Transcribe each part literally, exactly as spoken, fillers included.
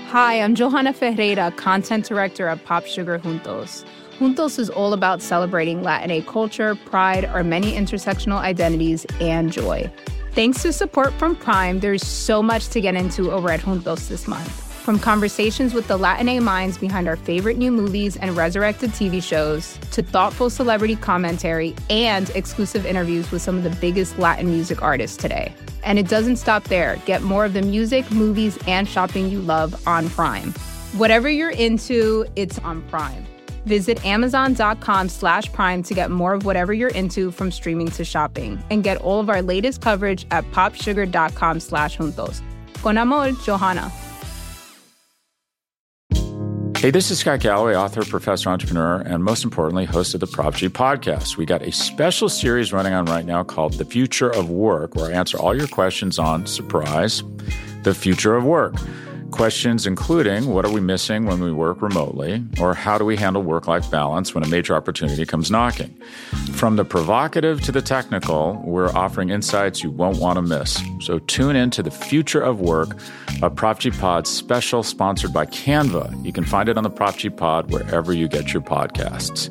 Hi, I'm Johanna Ferreira, content director at Pop Sugar Juntos. Juntos is all about celebrating Latinx culture, pride, our many intersectional identities, and joy. Thanks to support from Prime, there's so much to get into over at Juntos this month. From conversations with the Latinx minds behind our favorite new movies and resurrected T V shows, to thoughtful celebrity commentary and exclusive interviews with some of the biggest Latin music artists today. And it doesn't stop there. Get more of the music, movies, and shopping you love on Prime. Whatever you're into, it's on Prime. Visit amazon.com slash prime to get more of whatever you're into, from streaming to shopping. And get all of our latest coverage at popsugar.com slash juntos. Con amor, Johanna. Hey, this is Scott Galloway, author, professor, entrepreneur, and most importantly, host of the Prop G podcast. We got a special series running on right now called The Future of Work, where I answer all your questions on, surprise, the future of work. Questions including, what are we missing when we work remotely? Or how do we handle work-life balance when a major opportunity comes knocking? From the provocative to the technical, we're offering insights you won't want to miss. So tune in to The Future of Work, a Prop G Pod special sponsored by Canva. You can find it on the Prop G Pod wherever you get your podcasts.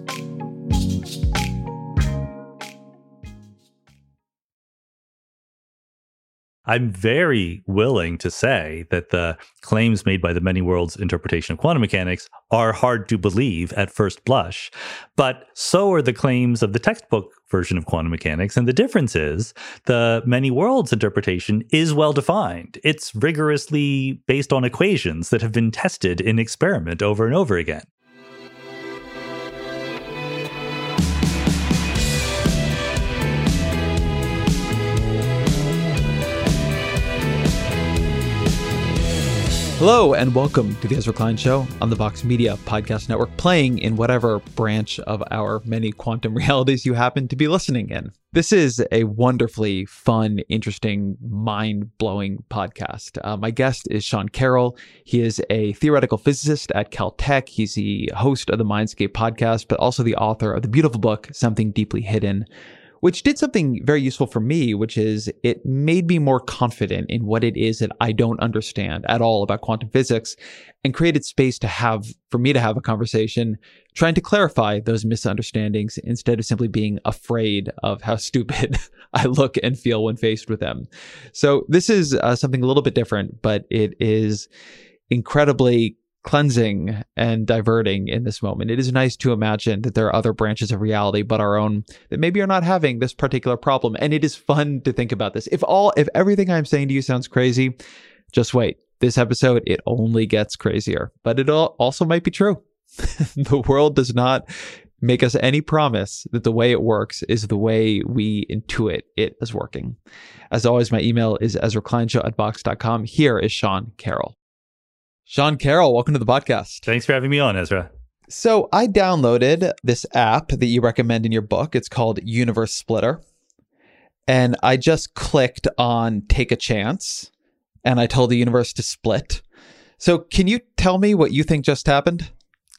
I'm very willing to say that the claims made by the many worlds interpretation of quantum mechanics are hard to believe at first blush, but so are the claims of the textbook version of quantum mechanics. And the difference is the many worlds interpretation is well defined. It's rigorously based on equations that have been tested in experiment over and over again. Hello and welcome to the Ezra Klein Show on the Vox Media Podcast Network, playing in whatever branch of our many quantum realities you happen to be listening in. This is a wonderfully fun, interesting, mind-blowing podcast. Uh, my guest is Sean Carroll. He is a theoretical physicist at Caltech. He's the host of the Mindscape podcast, but also the author of the beautiful book, Something Deeply Hidden, which did something very useful for me, which is it made me more confident in what it is that I don't understand at all about quantum physics, and created space to have, for me to have a conversation trying to clarify those misunderstandings instead of simply being afraid of how stupid I look and feel when faced with them. So this is uh, something a little bit different, but it is incredibly cleansing and diverting in this moment. It is nice to imagine that there are other branches of reality but our own that maybe are not having this particular problem. And it is fun to think about this. If all, if everything I'm saying to you sounds crazy, just wait. This episode, it only gets crazier, but it also might be true. The world does not make us any promise that the way it works is the way we intuit it as working. As always, my email is ezra klein show at vox dot com. Here is Sean Carroll. Sean Carroll, welcome to the podcast. Thanks for having me on, Ezra. So I downloaded this app that you recommend in your book. It's called Universe Splitter. And I just clicked on Take a Chance, and I told the universe to split. So can you tell me what you think just happened?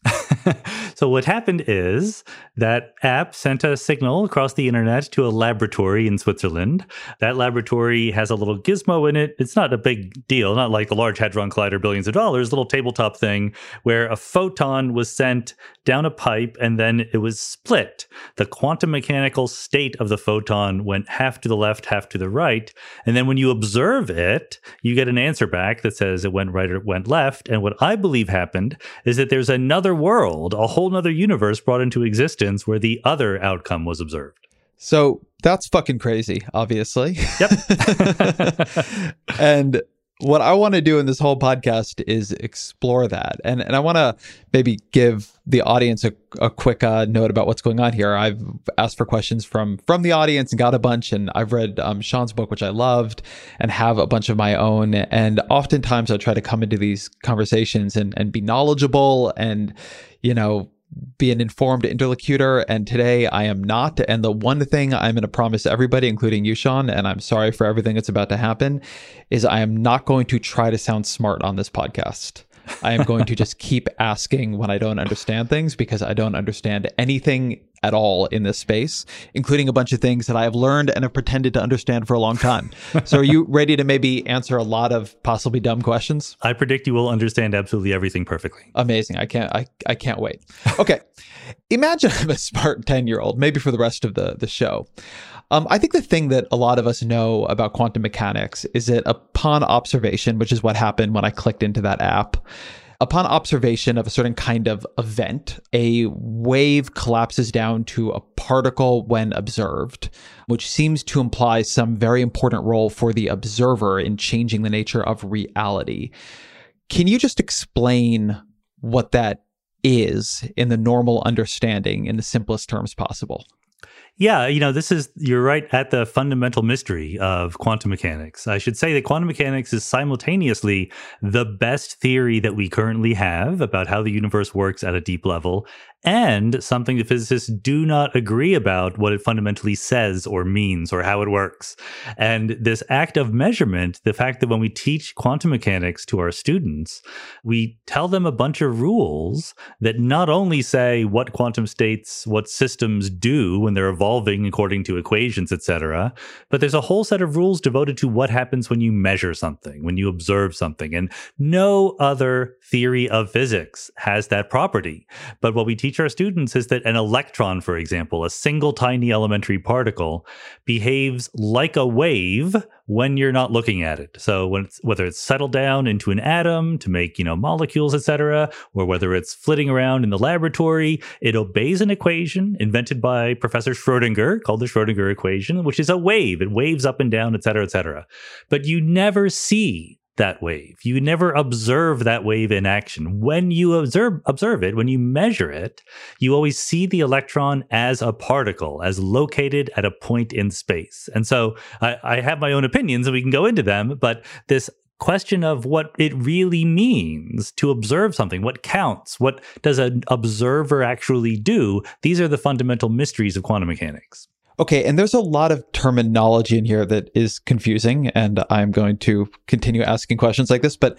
So what happened is that app sent a signal across the internet to a laboratory in Switzerland. That laboratory has a little gizmo in it. It's not a big deal, not like the Large Hadron Collider, billions of dollars, little tabletop thing where a photon was sent down a pipe and then it was split. The quantum mechanical state of the photon went half to the left, half to the right. And then when you observe it, you get an answer back that says it went right or it went left. And what I believe happened is that there's another world, a whole nother universe brought into existence where the other outcome was observed. So that's fucking crazy, obviously. Yep. And what I want to do in this whole podcast is explore that. And and I want to maybe give the audience a, a quick uh, note about what's going on here. I've asked for questions from from the audience and got a bunch. And I've read um, Sean's book, which I loved, and have a bunch of my own. And oftentimes I try to come into these conversations and, and be knowledgeable and, you know, be an informed interlocutor, and today I am not. And the one thing I'm going to promise everybody, including you, Sean, and I'm sorry for everything that's about to happen, is I am not going to try to sound smart on this podcast. I am going to just keep asking when I don't understand things, because I don't understand anything at all in this space, including a bunch of things that I have learned and have pretended to understand for a long time. So are you ready to maybe answer a lot of possibly dumb questions? I predict you will understand absolutely everything perfectly. Amazing. I can't I, I can't wait. Okay. Imagine I'm a smart ten-year-old, maybe for the rest of the, the show. Um, I think the thing that a lot of us know about quantum mechanics is that upon observation, which is what happened when I clicked into that app, upon observation of a certain kind of event, a wave collapses down to a particle when observed, which seems to imply some very important role for the observer in changing the nature of reality. Can you just explain what that is in the normal understanding in the simplest terms possible? Yeah, you know, this is, you're right at the fundamental mystery of quantum mechanics. I should say that quantum mechanics is simultaneously the best theory that we currently have about how the universe works at a deep level, and something that physicists do not agree about what it fundamentally says or means or how it works. And this act of measurement, the fact that when we teach quantum mechanics to our students, we tell them a bunch of rules that not only say what quantum states, what systems do when they're evolving according to equations, et cetera, but there's a whole set of rules devoted to what happens when you measure something, when you observe something. And no other theory of physics has that property. But what we teach our students is that an electron, for example, a single tiny elementary particle, behaves like a wave when you're not looking at it. So when it's, whether it's settled down into an atom to make, you know, molecules, et cetera, or whether it's flitting around in the laboratory, it obeys an equation invented by Professor Schrödinger called the Schrödinger equation, which is a wave. It waves up and down, et cetera, et cetera. But you never see that wave. You never observe that wave in action. When you observe observe it, when you measure it, you always see the electron as a particle, as located at a point in space. And so I, I have my own opinions and we can go into them, but this question of what it really means to observe something, what counts, what does an observer actually do, these are the fundamental mysteries of quantum mechanics. Okay, and there's a lot of terminology in here that is confusing, and I'm going to continue asking questions like this, but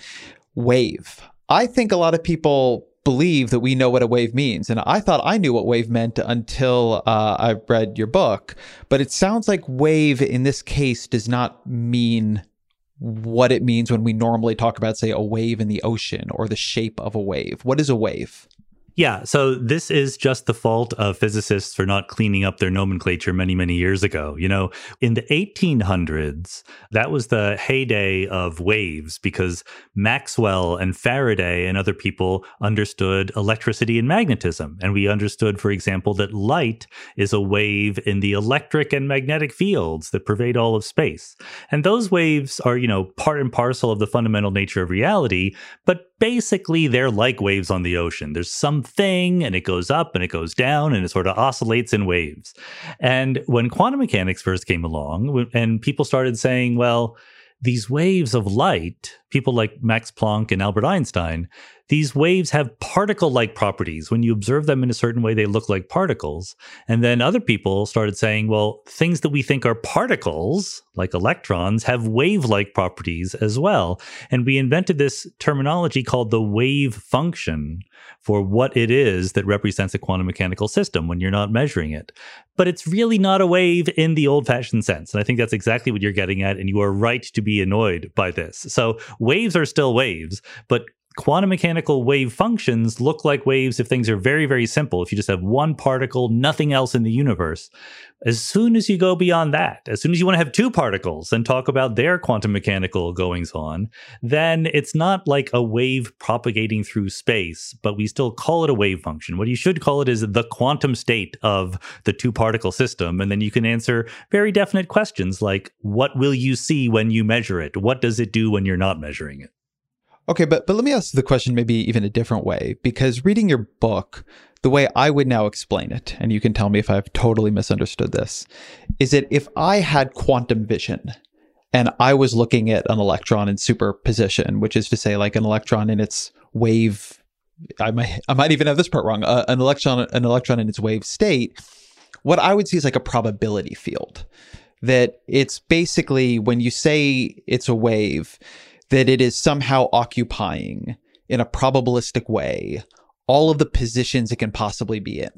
wave. I think a lot of people believe that we know what a wave means, and I thought I knew what wave meant until uh, I read your book, but it sounds like wave in this case does not mean what it means when we normally talk about, say, a wave in the ocean or the shape of a wave. What is a wave? Yeah, so this is just the fault of physicists for not cleaning up their nomenclature many, many years ago. You know, in the eighteen hundreds, that was the heyday of waves because Maxwell and Faraday and other people understood electricity and magnetism. And we understood, for example, that light is a wave in the electric and magnetic fields that pervade all of space. And those waves are, you know, part and parcel of the fundamental nature of reality, but basically they're like waves on the ocean. There's something and it goes up and it goes down and it sort of oscillates in waves. And when quantum mechanics first came along and people started saying, well, these waves of light, people like Max Planck and Albert Einstein, these waves have particle-like properties. When you observe them in a certain way, they look like particles. And then other people started saying, well, things that we think are particles, like electrons, have wave-like properties as well. And we invented this terminology called the wave function for what it is that represents a quantum mechanical system when you're not measuring it. But it's really not a wave in the old-fashioned sense. And I think that's exactly what you're getting at, and you are right to be annoyed by this. So waves are still waves, but quantum mechanical wave functions look like waves if things are very, very simple. If you just have one particle, nothing else in the universe. As soon as you go beyond that, as soon as you want to have two particles and talk about their quantum mechanical goings on, then it's not like a wave propagating through space, but we still call it a wave function. What you should call it is the quantum state of the two particle system. And then you can answer very definite questions like, what will you see when you measure it? What does it do when you're not measuring it? Okay, but but let me ask the question maybe even a different way, because reading your book, the way I would now explain it, and you can tell me if I've totally misunderstood this, is that if I had quantum vision and I was looking at an electron in superposition, which is to say like an electron in its wave, I might I might even have this part wrong, uh, an electron an electron in its wave state, what I would see is like a probability field. That it's basically when you say it's a wave, that it is somehow occupying in a probabilistic way all of the positions it can possibly be in.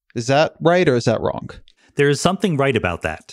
Is that right or is that wrong? There is something right about that.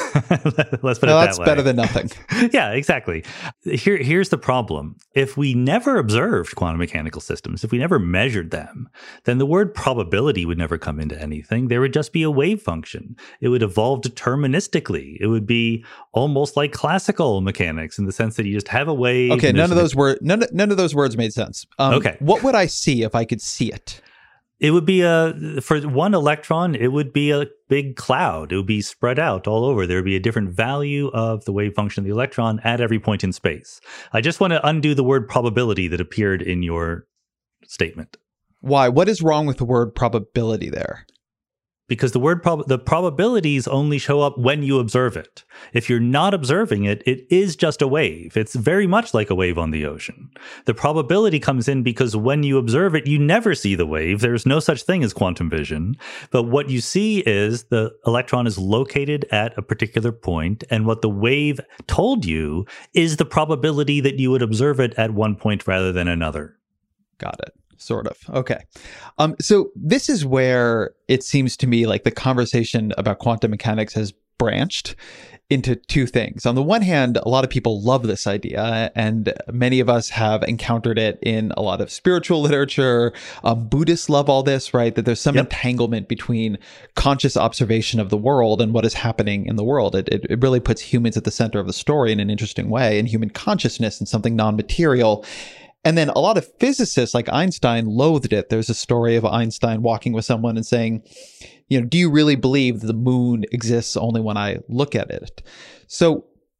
Let's put no, it that that's way. better than nothing. Yeah, exactly. Here, here's the problem. If we never observed quantum mechanical systems, if we never measured them, then the word probability would never come into anything. There would just be a wave function. It would evolve deterministically. It would be almost like classical mechanics in the sense that you just have a wave. Okay, none of those words none, none of those words made sense. Um, okay. What would I see if I could see it? It would be a, for one electron, it would be a big cloud. It would be spread out all over. There would be a different value of the wave function of the electron at every point in space. I just want to undo the word probability that appeared in your statement. Why? What is wrong with the word probability there? Because the word prob- the probabilities only show up when you observe it. If you're not observing it, it is just a wave. It's very much like a wave on the ocean. The probability comes in because when you observe it, you never see the wave. There's no such thing as quantum vision. But what you see is the electron is located at a particular point, and what the wave told you is the probability that you would observe it at one point rather than another. Got it. Sort of. Okay. Um, so this is where it seems to me like the conversation about quantum mechanics has branched into two things. On the one hand, a lot of people love this idea, and many of us have encountered it in a lot of spiritual literature. Um, Buddhists love all this, right? That there's some Yep. entanglement between conscious observation of the world and what is happening in the world. It, it, it really puts humans at the center of the story in an interesting way, and human consciousness and something non-material. And then a lot of physicists like Einstein loathed it. There's a story of Einstein walking with someone and saying, you know, do you really believe the moon exists only when I look at it? So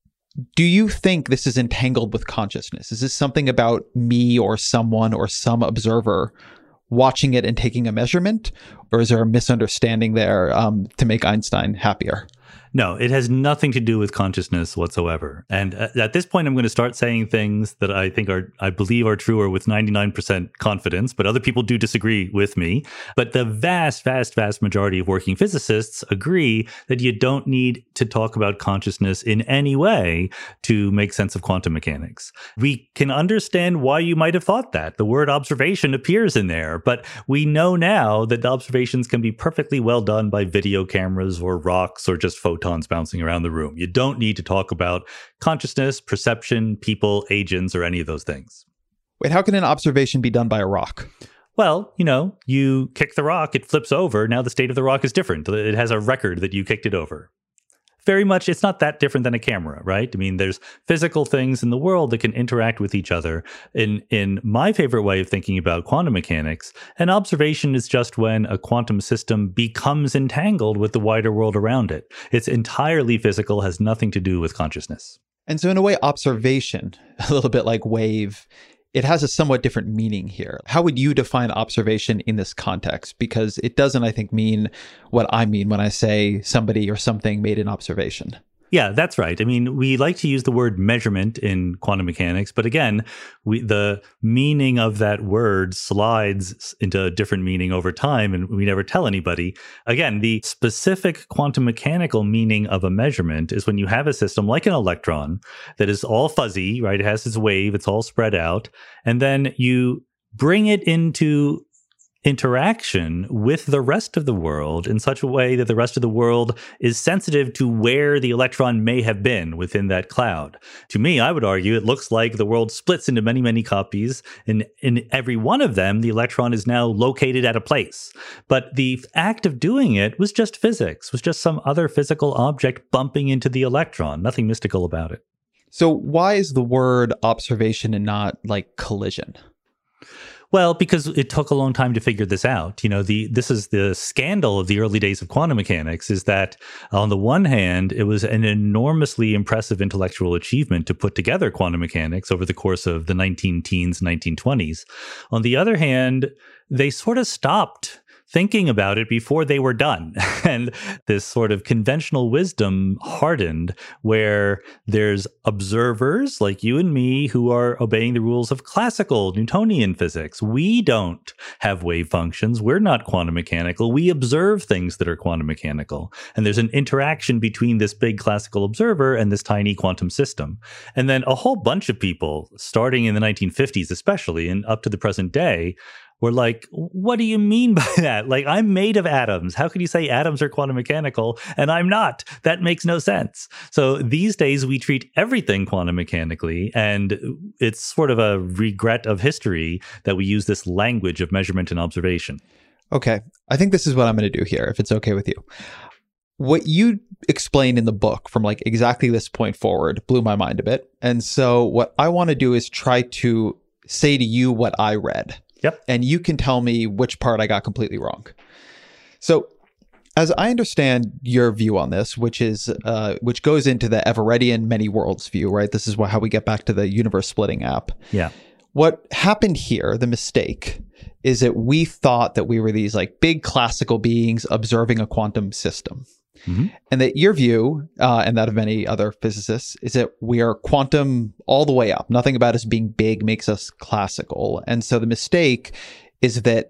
do you think this is entangled with consciousness? Is this something about me or someone or some observer watching it and taking a measurement? Or is there a misunderstanding there um, to make Einstein happier? No, it has nothing to do with consciousness whatsoever. And at this point, I'm going to start saying things that I think are, I believe are true or with ninety-nine percent confidence, but other people do disagree with me. But the vast, vast, vast majority of working physicists agree that you don't need to talk about consciousness in any way to make sense of quantum mechanics. We can understand why you might have thought that. The word observation appears in there, but we know now that the observations can be perfectly well done by video cameras or rocks or just photons bouncing around the room. You don't need to talk about consciousness, perception, people, agents, or any of those things. Wait, how can an observation be done by a rock? Well, you know, you kick the rock, it flips over. Now the state of the rock is different. It has a record that you kicked it over. Very much, it's not that different than a camera, right? I mean, there's physical things in the world that can interact with each other. In in my favorite way of thinking about quantum mechanics, an observation is just when a quantum system becomes entangled with the wider world around it. It's entirely physical, has nothing to do with consciousness. And so in a way, observation, a little bit like wave, it has a somewhat different meaning here. How would you define observation in this context? Because it doesn't, I think, mean what I mean when I say somebody or something made an observation. Yeah, that's right. I mean, we like to use the word measurement in quantum mechanics, but again, we, the meaning of that word slides into a different meaning over time, and we never tell anybody. Again, the specific quantum mechanical meaning of a measurement is when you have a system like an electron that is all fuzzy, right? It has its wave, it's all spread out, and then you bring it into interaction with the rest of the world in such a way that the rest of the world is sensitive to where the electron may have been within that cloud. To me, I would argue it looks like the world splits into many, many copies, and in every one of them, the electron is now located at a place. But the act of doing it was just physics, was just some other physical object bumping into the electron, nothing mystical about it. So why is the word observation and not like collision? Well, because it took a long time to figure this out. You know, the this is the scandal of the early days of quantum mechanics, is that on the one hand, it was an enormously impressive intellectual achievement to put together quantum mechanics over the course of the nineteen teens, nineteen twenties. On the other hand, they sort of stopped thinking about it before they were done. And this sort of conventional wisdom hardened, where there's observers like you and me who are obeying the rules of classical Newtonian physics. We don't have wave functions. We're not quantum mechanical. We observe things that are quantum mechanical. And there's an interaction between this big classical observer and this tiny quantum system. And then a whole bunch of people, starting in the nineteen fifties especially, and up to the present day, were like, what do you mean by that? Like, I'm made of atoms. How can you say atoms are quantum mechanical and I'm not? That makes no sense. So these days we treat everything quantum mechanically, and it's sort of a regret of history that we use this language of measurement and observation. Okay. I think this is what I'm going to do here, if it's okay with you. What you explained in the book from like exactly this point forward blew my mind a bit. And so what I want to do is try to say to you what I read. Yep. And you can tell me which part I got completely wrong. So as I understand your view on this, which is uh, which goes into the Everettian many worlds view, right? This is what, how we get back to the universe splitting app. Yeah. What happened here, the mistake, is that we thought that we were these like big classical beings observing a quantum system. Mm-hmm. And that your view, uh, and that of many other physicists, is that we are quantum all the way up. Nothing about us being big makes us classical. And so the mistake is that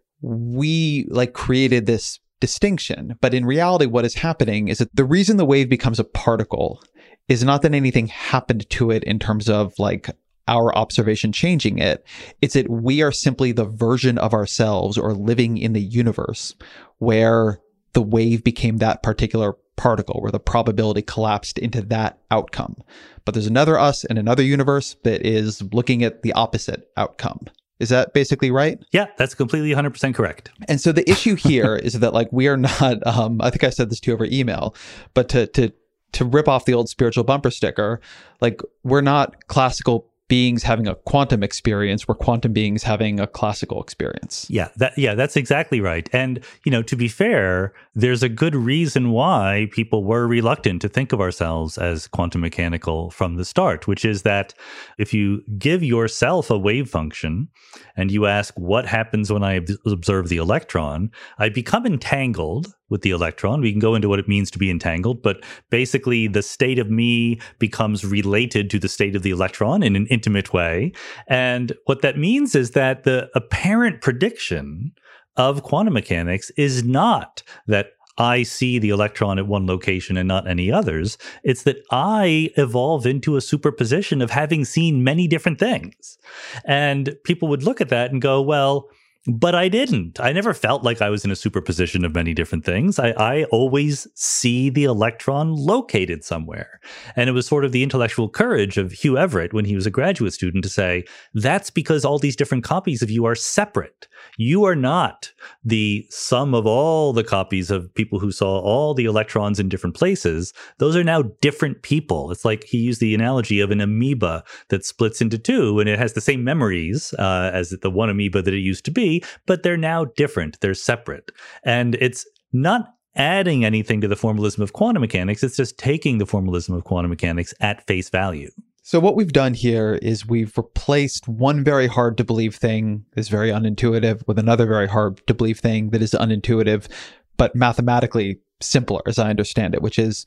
we like created this distinction. But in reality, what is happening is that the reason the wave becomes a particle is not that anything happened to it in terms of like our observation changing it. It's that we are simply the version of ourselves or living in the universe where the wave became that particular particle, where the probability collapsed into that outcome. But there's another us in another universe that is looking at the opposite outcome. Is that basically right? Yeah, that's completely one hundred percent correct. And so the issue here is that like we are not, um, I think I said this to you over email, but to to to rip off the old spiritual bumper sticker, like we're not classical beings having a quantum experience, we're quantum beings having a classical experience. Yeah, that yeah, that's exactly right. And, you know, to be fair, there's a good reason why people were reluctant to think of ourselves as quantum mechanical from the start, which is that if you give yourself a wave function and you ask what happens when I observe the electron, I become entangled with the electron. We can go into what it means to be entangled, but basically the state of me becomes related to the state of the electron in an intimate way. And what that means is that the apparent prediction of quantum mechanics is not that I see the electron at one location and not any others. It's that I evolve into a superposition of having seen many different things. And people would look at that and go, well, but I didn't. I never felt like I was in a superposition of many different things. I, I always see the electron located somewhere. And it was sort of the intellectual courage of Hugh Everett when he was a graduate student to say, that's because all these different copies of you are separate. You are not the sum of all the copies of people who saw all the electrons in different places. Those are now different people. It's like he used the analogy of an amoeba that splits into two, and it has the same memories uh, as the one amoeba that it used to be, but they're now different. They're separate. And it's not adding anything to the formalism of quantum mechanics. It's just taking the formalism of quantum mechanics at face value. So what we've done here is we've replaced one very hard to believe thing that's very unintuitive with another very hard to believe thing that is unintuitive, but mathematically simpler, as I understand it, which is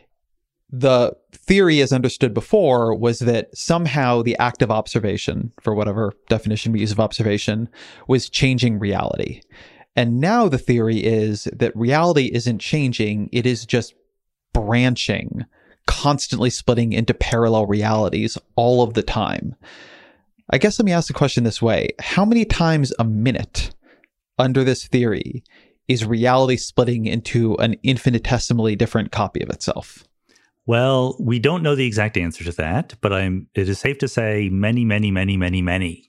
the theory as understood before was that somehow the act of observation, for whatever definition we use of observation, was changing reality. And now the theory is that reality isn't changing, it is just branching, constantly splitting into parallel realities all of the time. I guess let me ask the question this way. How many times a minute under this theory is reality splitting into an infinitesimally different copy of itself? Well, we don't know the exact answer to that, but I'm, it is safe to say many, many, many, many, many.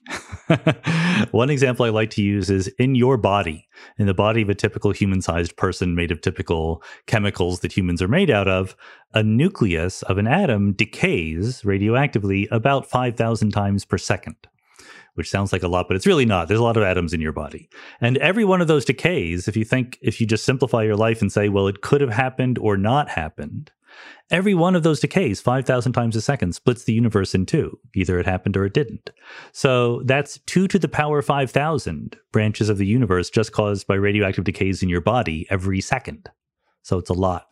One example I like to use is in your body, in the body of a typical human-sized person made of typical chemicals that humans are made out of, a nucleus of an atom decays radioactively about five thousand times per second. Which sounds like a lot, but it's really not. There's a lot of atoms in your body. And every one of those decays, if you think, if you just simplify your life and say, well, it could have happened or not happened, every one of those decays, five thousand times a second, splits the universe in two. Either it happened or it didn't. So that's two to the power five thousand branches of the universe just caused by radioactive decays in your body every second. So it's a lot.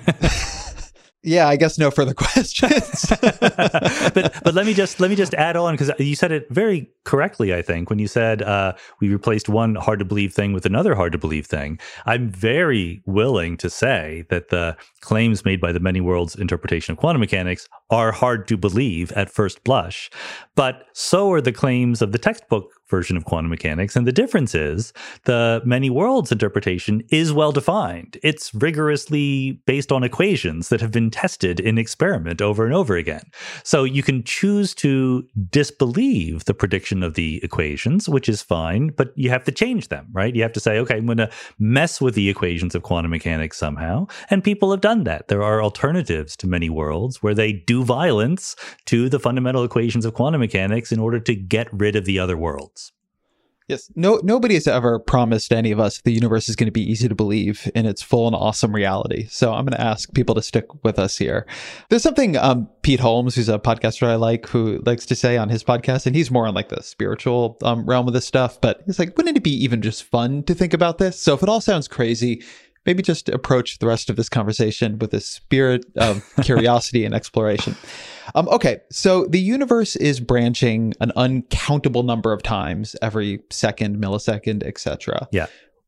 Yeah, I guess no further questions. but but let me just let me just add on, because you said it very correctly, I think, when you said uh, we replaced one hard to believe thing with another hard to believe thing. I'm very willing to say that the claims made by the many worlds interpretation of quantum mechanics are hard to believe at first blush, but so are the claims of the textbook version of quantum mechanics. And the difference is the many worlds interpretation is well defined. It's rigorously based on equations that have been tested in experiment over and over again. So you can choose to disbelieve the prediction of the equations, which is fine, but you have to change them, right? You have to say, okay, I'm going to mess with the equations of quantum mechanics somehow. And people have done that. There are alternatives to many worlds where they do violence to the fundamental equations of quantum mechanics in order to get rid of the other worlds. Yes. No, nobody has ever promised any of us the universe is going to be easy to believe in its full and awesome reality. So I'm going to ask people to stick with us here. There's something um, Pete Holmes, who's a podcaster I like, who likes to say on his podcast, and he's more on like the spiritual um, realm of this stuff, but he's like, wouldn't it be even just fun to think about this? So if it all sounds crazy, maybe just approach the rest of this conversation with a spirit of curiosity and exploration. Um, okay, so the universe is branching an uncountable number of times every second, millisecond, et cetera. Yeah.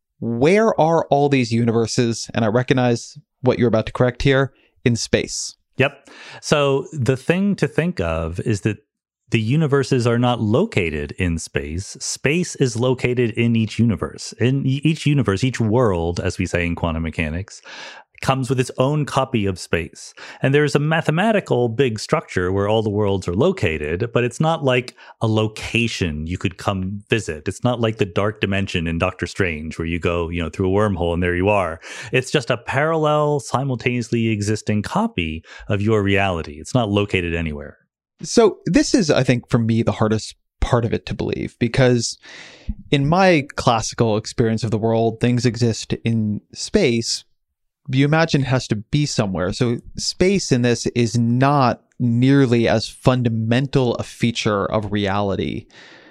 Where are all these universes? And I recognize what you're about to correct here, in space. Yep. So the thing to think of is that the universes are not located in space. Space is located in each universe. In each universe, each world, as we say in quantum mechanics, comes with its own copy of space. And there's a mathematical big structure where all the worlds are located, but it's not like a location you could come visit. It's not like the dark dimension in Doctor Strange where you go, you know, through a wormhole and there you are. It's just a parallel, simultaneously existing copy of your reality. It's not located anywhere. So this is, I think, for me, the hardest part of it to believe, because in my classical experience of the world, things exist in space. You imagine it has to be somewhere. So space in this is not nearly as fundamental a feature of reality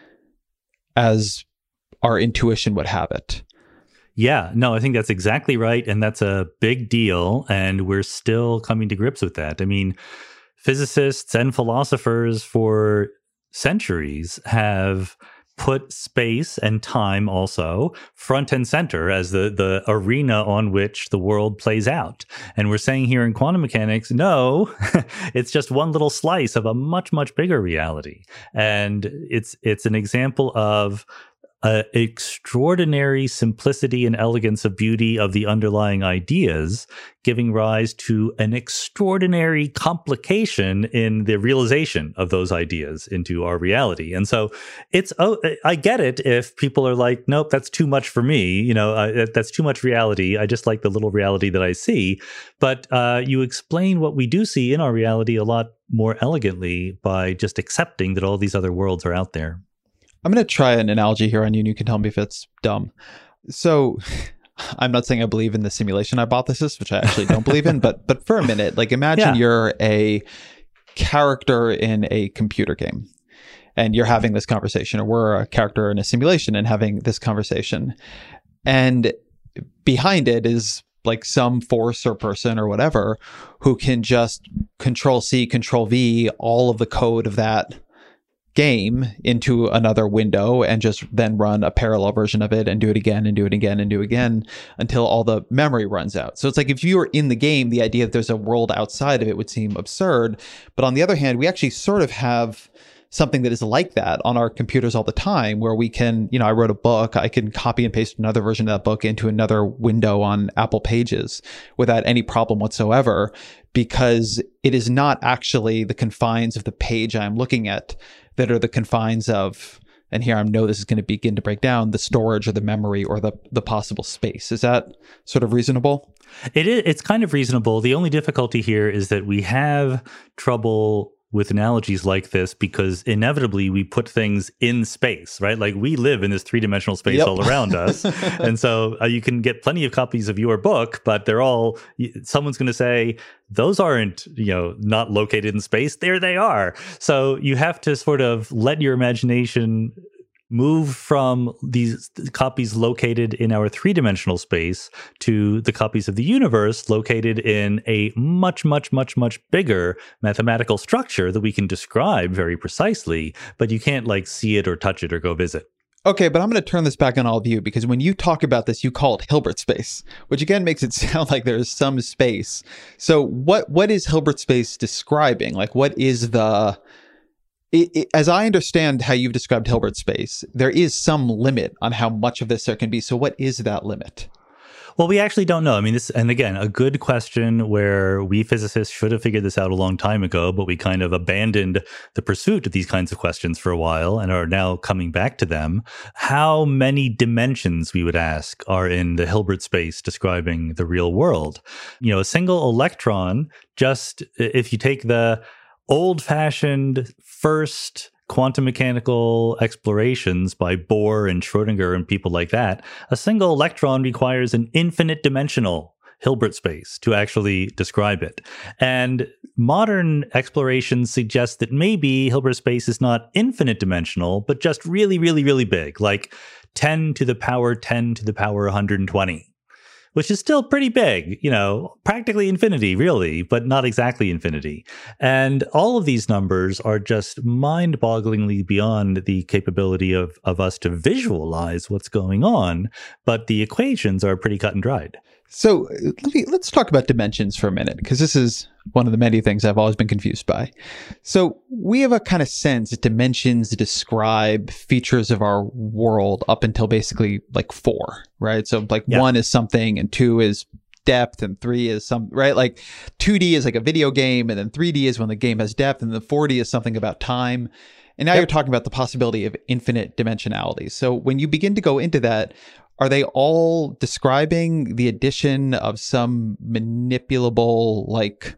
as our intuition would have it. Yeah, no, I think that's exactly right. And that's a big deal. And we're still coming to grips with that. I mean, physicists and philosophers for centuries have put space and time also front and center as the, the arena on which the world plays out. And we're saying here in quantum mechanics, no, it's just one little slice of a much, much bigger reality. And it's it's an example of Uh, extraordinary simplicity and elegance of beauty of the underlying ideas, giving rise to an extraordinary complication in the realization of those ideas into our reality. And so it's, oh, I get it if people are like, nope, that's too much for me. You know, uh, that's too much reality. I just like the little reality that I see. But uh, you explain what we do see in our reality a lot more elegantly by just accepting that all these other worlds are out there. I'm going to try an analogy here on you, and you can tell me if it's dumb. So I'm not saying I believe in the simulation hypothesis, which I actually don't believe in, but but for a minute, like imagine yeah. you're a character in a computer game and you're having this conversation, or we're a character in a simulation and having this conversation. And behind it is like some force or person or whatever who can just control C, control V, all of the code of that game into another window and just then run a parallel version of it and do it again and do it again and do it again until all the memory runs out. So it's like if you were in the game, the idea that there's a world outside of it would seem absurd. But on the other hand, we actually sort of have something that is like that on our computers all the time, where we can, you know, I wrote a book, I can copy and paste another version of that book into another window on Apple Pages without any problem whatsoever, because it is not actually the confines of the page I'm looking at that are the confines of, and here I know this is going to begin to break down, the storage or the memory or the the possible space. Is that sort of reasonable? It is. It's kind of reasonable. The only difficulty here is that we have trouble with analogies like this because inevitably we put things in space, right? Like we live in this three-dimensional space yep. all around us. And so uh, you can get plenty of copies of your book, but they're all, someone's going to say, those aren't, you know, not located in space. There they are. So you have to sort of let your imagination move from these copies located in our three-dimensional space to the copies of the universe located in a much, much, much, much bigger mathematical structure that we can describe very precisely, but you can't like see it or touch it or go visit. Okay, but I'm going to turn this back on all of you, because when you talk about this, you call it Hilbert space, which again makes it sound like there is some space. So what what is Hilbert space describing? Like, what is the... It, it, as I understand how you've described Hilbert space, there is some limit on how much of this there can be. So what is that limit? Well, we actually don't know. I mean, this, and again, a good question where we physicists should have figured this out a long time ago, but we kind of abandoned the pursuit of these kinds of questions for a while and are now coming back to them. How many dimensions, we would ask, are in the Hilbert space describing the real world? You know, a single electron, just if you take the old-fashioned first quantum mechanical explorations by Bohr and Schrödinger and people like that, a single electron requires an infinite dimensional Hilbert space to actually describe it. And modern explorations suggest that maybe Hilbert space is not infinite dimensional, but just really, really, really big, like ten to the power ten to the power one hundred twenty. Which is still pretty big, you know, practically infinity, really, but not exactly infinity. And all of these numbers are just mind-bogglingly beyond the capability of, of us to visualize what's going on, but the equations are pretty cut and dried. So let me, let's talk about dimensions for a minute, because this is one of the many things I've always been confused by. So we have a kind of sense that dimensions describe features of our world up until basically like four, right? So like yeah. one is something, and two is depth, and three is some, right? Like two D is like a video game, and then three D is when the game has depth, and then four D is something about time. And now yep. you're talking about the possibility of infinite dimensionality. So when you begin to go into that, are they all describing the addition of some manipulable like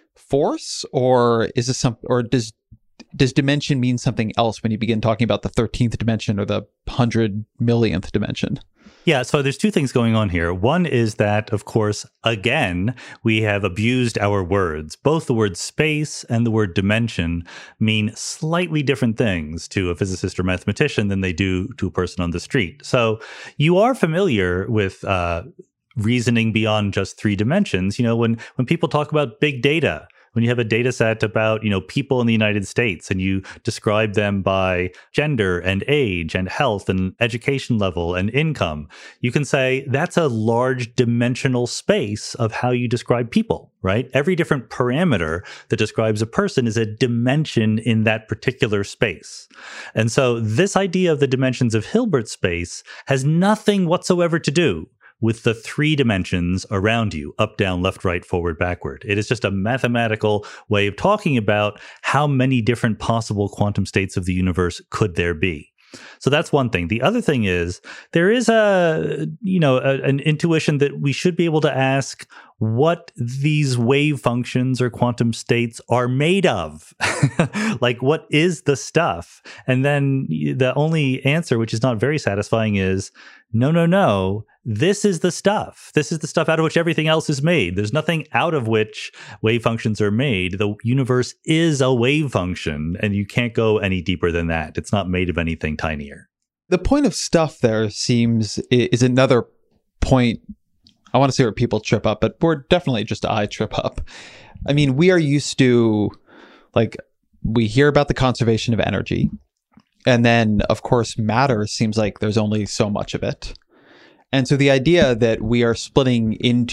force, or is this some, or does does dimension mean something else when you begin talking about the thirteenth dimension or the hundred millionth dimension? Yeah, so there's two things going on here. One is that, of course, again, we have abused our words. Both the word space and the word dimension mean slightly different things to a physicist or mathematician than they do to a person on the street. So you are familiar with uh, reasoning beyond just three dimensions. You know, when when people talk about big data, when you have a data set about, you know, people in the United States and you describe them by gender and age and health and education level and income, you can say that's a large dimensional space of how you describe people, right? Every different parameter that describes a person is a dimension in that particular space. And so this idea of the dimensions of Hilbert space has nothing whatsoever to do with the three dimensions around you, up, down, left, right, forward, backward. It is just a mathematical way of talking about how many different possible quantum states of the universe could there be. So that's one thing. The other thing is there is a, you know, a, an intuition that we should be able to ask what these wave functions or quantum states are made of. Like, what is the stuff? And then the only answer, which is not very satisfying, is no, no, no. This is the stuff. This is the stuff out of which everything else is made. There's nothing out of which wave functions are made. The universe is a wave function, and you can't go any deeper than that. It's not made of anything tinier. The point of stuff there seems is another point. I want to say where people trip up, but we're definitely just I trip up. I mean, we are used to, like, we hear about the conservation of energy. And then, of course, matter seems like there's only so much of it. And so the idea that we are splitting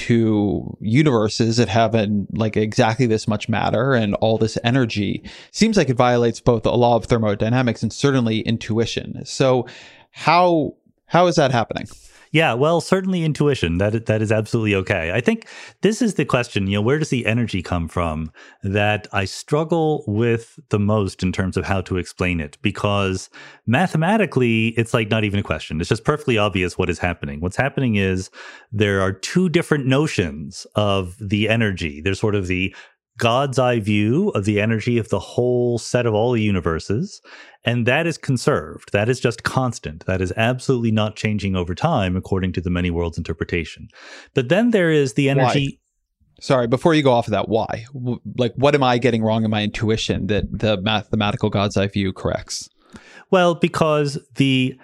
into universes that have an, like exactly this much matter and all this energy seems like it violates both the law of thermodynamics and certainly intuition. So how how is that happening? Yeah, well, certainly intuition. That that is absolutely okay. I think this is the question, you know, where does the energy come from that I struggle with the most in terms of how to explain it? Because mathematically, it's like not even a question. It's just perfectly obvious what is happening. What's happening is there are two different notions of the energy. There's sort of the God's eye view of the energy of the whole set of all the universes, and that is conserved. That is just constant. That is absolutely not changing over time according to the many worlds interpretation. But then there is the energy... Why? Sorry, before you go off of that, why? Like, what am I getting wrong in my intuition that the mathematical God's eye view corrects? Well, because the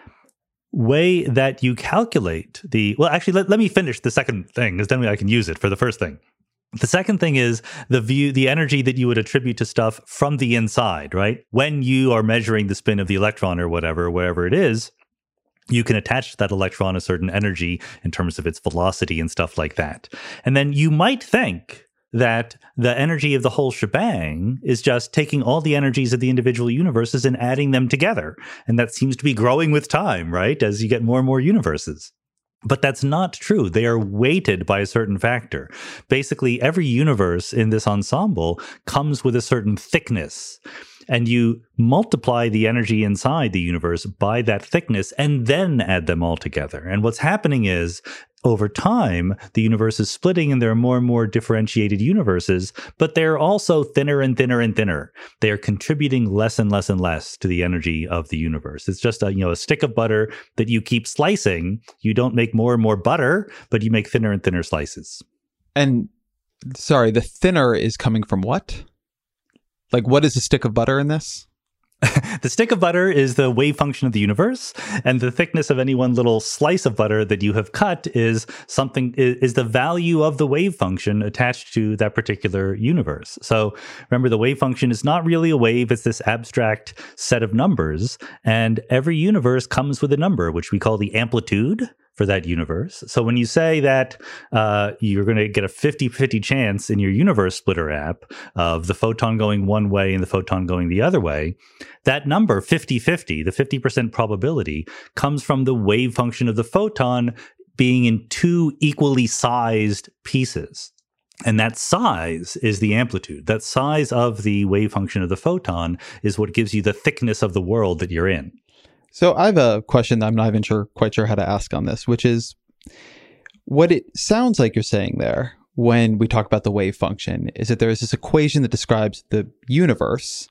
way that you calculate the... Well, actually, let, let me finish the second thing, because then I can use it for the first thing. The second thing is the view, the energy that you would attribute to stuff from the inside, right? When you are measuring the spin of the electron or whatever, wherever it is, You can attach to that electron a certain energy in terms of its velocity and stuff like that. And then you might think that the energy of the whole shebang is just taking all the energies of the individual universes and adding them together. And that seems to be growing with time, right? As you get more and more universes. But that's not true. They are weighted by a certain factor. Basically, every universe in this ensemble comes with a certain thickness. And you multiply the energy inside the universe by that thickness and then add them all together. And what's happening is, over time, the universe is splitting and there are more and more differentiated universes, but they're also thinner and thinner and thinner. They are contributing less and less and less to the energy of the universe. It's just a, you know, a stick of butter that you keep slicing. You don't make more and more butter, but you make thinner and thinner slices. And sorry, the thinner is coming from what? Like, what is a stick of butter in this? The stick of butter is the wave function of the universe, and the thickness of any one little slice of butter that you have cut is something is, is the value of the wave function attached to that particular universe. So remember, the wave function is not really a wave, it's this abstract set of numbers, and every universe comes with a number, which we call the amplitude for that universe. So when you say that uh, you're going to get a fifty-fifty chance in your universe splitter app of the photon going one way and the photon going the other way, that number, fifty-fifty, the fifty percent probability, comes from the wave function of the photon being in two equally sized pieces. And that size is the amplitude. That size of the wave function of the photon is what gives you the thickness of the world that you're in. So I have a question that I'm not even sure, quite sure how to ask on this, which is what it sounds like you're saying there when we talk about the wave function is that there is this equation that describes the universe.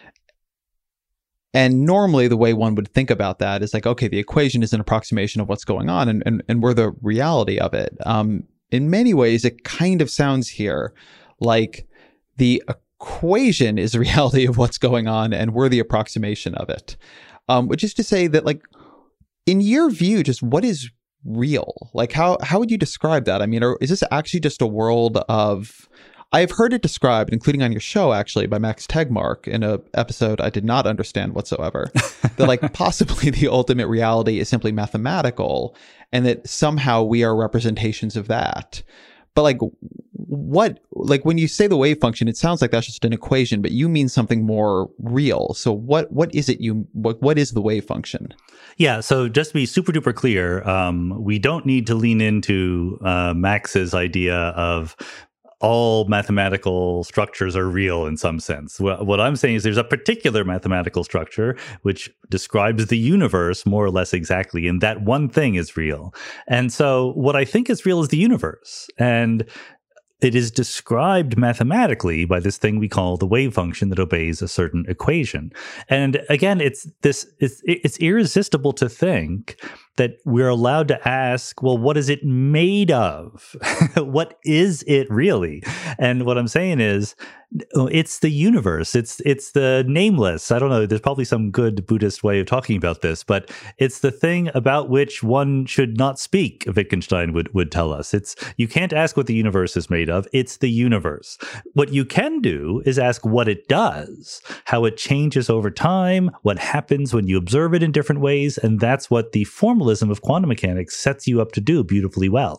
And normally the way one would think about that is like, okay, the equation is an approximation of what's going on and, and, and we're the reality of it. Um, in many ways, it kind of sounds here like the equation is the reality of what's going on and we're the approximation of it. Um, which is to say that, like, in your view, just what is real? Like, how how would you describe that? I mean, or is this actually just a world of... I've heard it described, including on your show, actually, by Max Tegmark in an episode I did not understand whatsoever, that, like, possibly the ultimate reality is simply mathematical and that somehow we are representations of that. But, like, what, like, when you say the wave function, it sounds like that's just an equation, but you mean something more real. So what, what is it you, what, what is the wave function? Yeah. So just to be super duper clear, um, we don't need to lean into uh, Max's idea of all mathematical structures are real in some sense. What I'm saying is there's a particular mathematical structure which describes the universe more or less exactly, and that one thing is real. And so what I think is real is the universe. And it is described mathematically by this thing we call the wave function that obeys a certain equation. And again, it's this it's, it's irresistible to think that we're allowed to ask, well, what is it made of? What is it really? And what I'm saying is, it's the universe. It's it's the nameless. I don't know. There's probably some good Buddhist way of talking about this, but it's the thing about which one should not speak, Wittgenstein would, would tell us. It's you can't ask what the universe is made of. It's the universe. What you can do is ask what it does, how it changes over time, what happens when you observe it in different ways, and that's what the formalism of quantum mechanics sets you up to do beautifully well.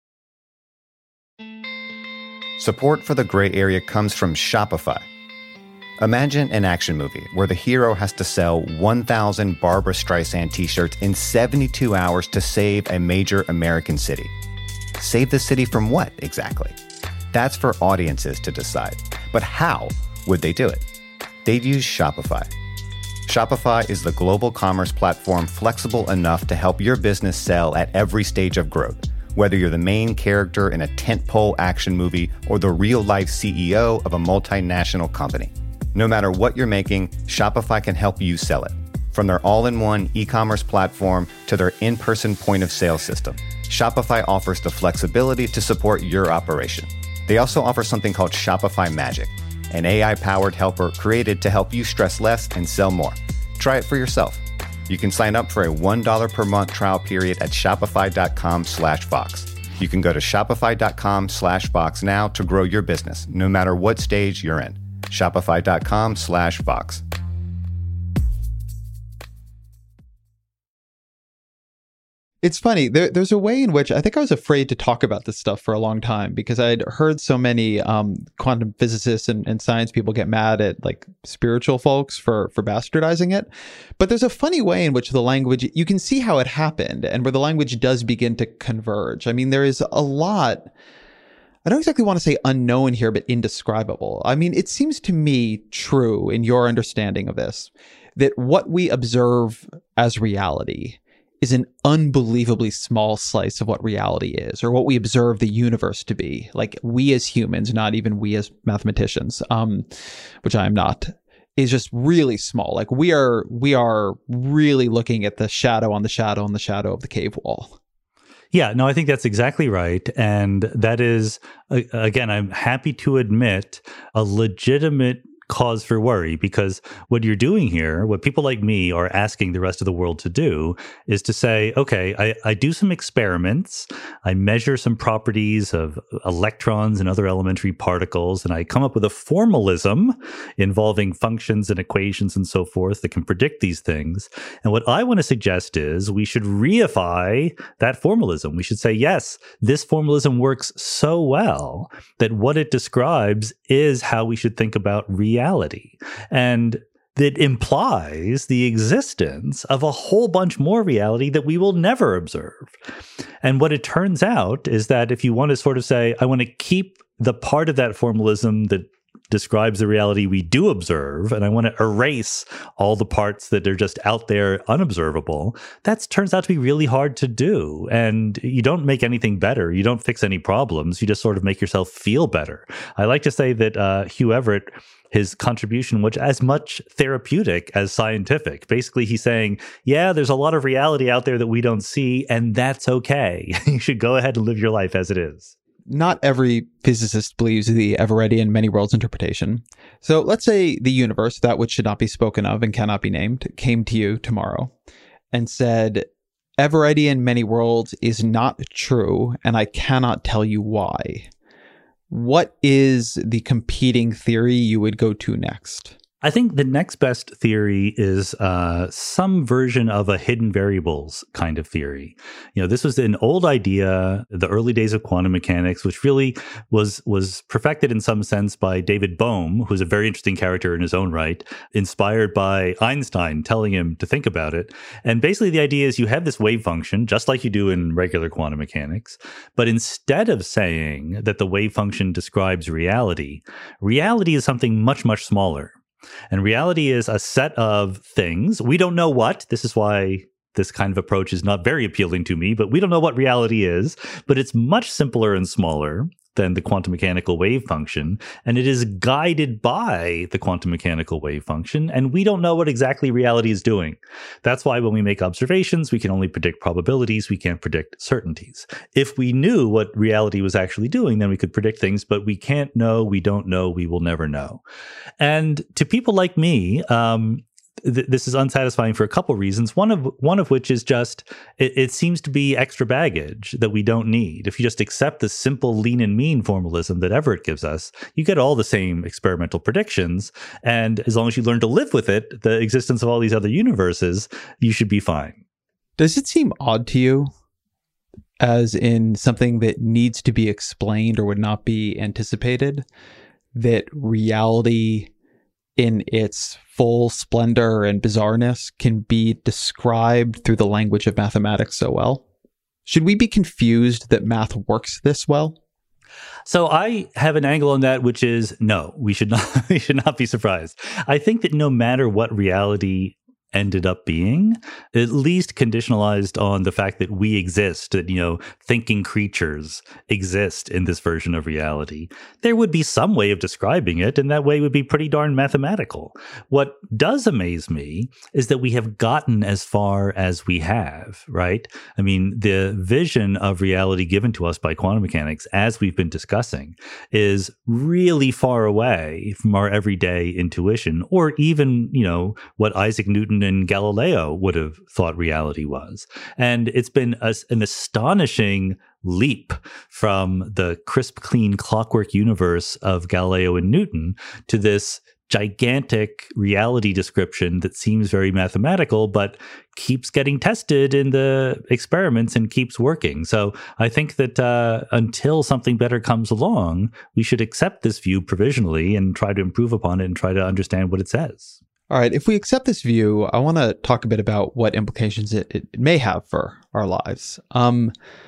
Support for The Gray Area comes from Shopify. Imagine an action movie where the hero has to sell one thousand Barbra Streisand t-shirts in seventy-two hours to save a major American city. Save the city from what, exactly? That's for audiences to decide. But how would they do it? They'd use Shopify. Shopify is the global commerce platform flexible enough to help your business sell at every stage of growth. Whether you're the main character in a tentpole action movie or the real-life C E O of a multinational company. No matter what you're making, Shopify can help you sell it. From their all-in-one e-commerce platform to their in-person point-of-sale system, Shopify offers the flexibility to support your operation. They also offer something called Shopify Magic, an A I-powered helper created to help you stress less and sell more. Try it for yourself. You can sign up for a one dollar per month trial period at shopify.com slash Vox. You can go to shopify.com slash Vox now to grow your business, no matter what stage you're in. Shopify.com slash Vox. It's funny. There, there's a way in which I think I was afraid to talk about this stuff for a long time because I'd heard so many um, quantum physicists and, and science people get mad at like spiritual folks for for bastardizing it. But there's a funny way in which the language, you can see how it happened and where the language does begin to converge. I mean, there is a lot, I don't exactly want to say unknown here, but indescribable. I mean, it seems to me true in your understanding of this, that what we observe as reality is an unbelievably small slice of what reality is, or what we observe the universe to be. Like we as humans, not even we as mathematicians, um, which I am not, is just really small. Like we are, we are really looking at the shadow on the shadow on the shadow of the cave wall. Yeah, no, I think that's exactly right. And that is, again, I'm happy to admit, a legitimate cause for worry, because what you're doing here, what people like me are asking the rest of the world to do, is to say, okay, I, I do some experiments, I measure some properties of electrons and other elementary particles, and I come up with a formalism involving functions and equations and so forth that can predict these things. And what I want to suggest is we should reify that formalism. We should say, yes, this formalism works so well that what it describes is how we should think about reality. Reality. And that implies the existence of a whole bunch more reality that we will never observe. And what it turns out is that if you want to sort of say, I want to keep the part of that formalism that describes the reality we do observe, and I want to erase all the parts that are just out there unobservable, that turns out to be really hard to do. And you don't make anything better. You don't fix any problems. You just sort of make yourself feel better. I like to say that uh, Hugh Everett, his contribution was as much therapeutic as scientific. Basically, he's saying, yeah, there's a lot of reality out there that we don't see, and that's okay. You should go ahead and live your life as it is. Not every physicist believes the Everettian many worlds interpretation. So let's say the universe, that which should not be spoken of and cannot be named, came to you tomorrow and said, Everettian many worlds is not true, and I cannot tell you why. What is the competing theory you would go to next? I think the next best theory is uh, some version of a hidden variables kind of theory. You know, this was an old idea, the early days of quantum mechanics, which really was was perfected in some sense by David Bohm, who's a very interesting character in his own right, inspired by Einstein telling him to think about it. And basically the idea is you have this wave function, just like you do in regular quantum mechanics, but instead of saying that the wave function describes reality, reality is something much, much smaller. And reality is a set of things. We don't know what. This is why this kind of approach is not very appealing to me, but we don't know what reality is. But it's much simpler and smaller than the quantum mechanical wave function. And it is guided by the quantum mechanical wave function. And we don't know what exactly reality is doing. That's why when we make observations, we can only predict probabilities. We can't predict certainties. If we knew what reality was actually doing, then we could predict things, but we can't know, we don't know, we will never know. And to people like me, um, th- this is unsatisfying for a couple reasons. One of one of which is just, it, it seems to be extra baggage that we don't need. If you just accept the simple lean and mean formalism that Everett gives us, you get all the same experimental predictions. And as long as you learn to live with it, the existence of all these other universes, you should be fine. Does it seem odd to you, as in something that needs to be explained or would not be anticipated, that reality in its full splendor and bizarreness can be described through the language of mathematics so well? Should we be confused that math works this well? So I have an angle on that, which is no, we should not, we should not be surprised. I think that no matter what reality ended up being, at least conditionalized on the fact that we exist, that, you know, thinking creatures exist in this version of reality, there would be some way of describing it, and that way would be pretty darn mathematical. What does amaze me is that we have gotten as far as we have, right? I mean, the vision of reality given to us by quantum mechanics, as we've been discussing, is really far away from our everyday intuition, or even, you know, what Isaac Newton and Galileo would have thought reality was. And it's been a, an astonishing leap from the crisp, clean clockwork universe of Galileo and Newton to this gigantic reality description that seems very mathematical, but keeps getting tested in the experiments and keeps working. So I think that uh, until something better comes along, we should accept this view provisionally and try to improve upon it and try to understand what it says. All right. If we accept this view, I want to talk a bit about what implications it, it may have for our lives. Um,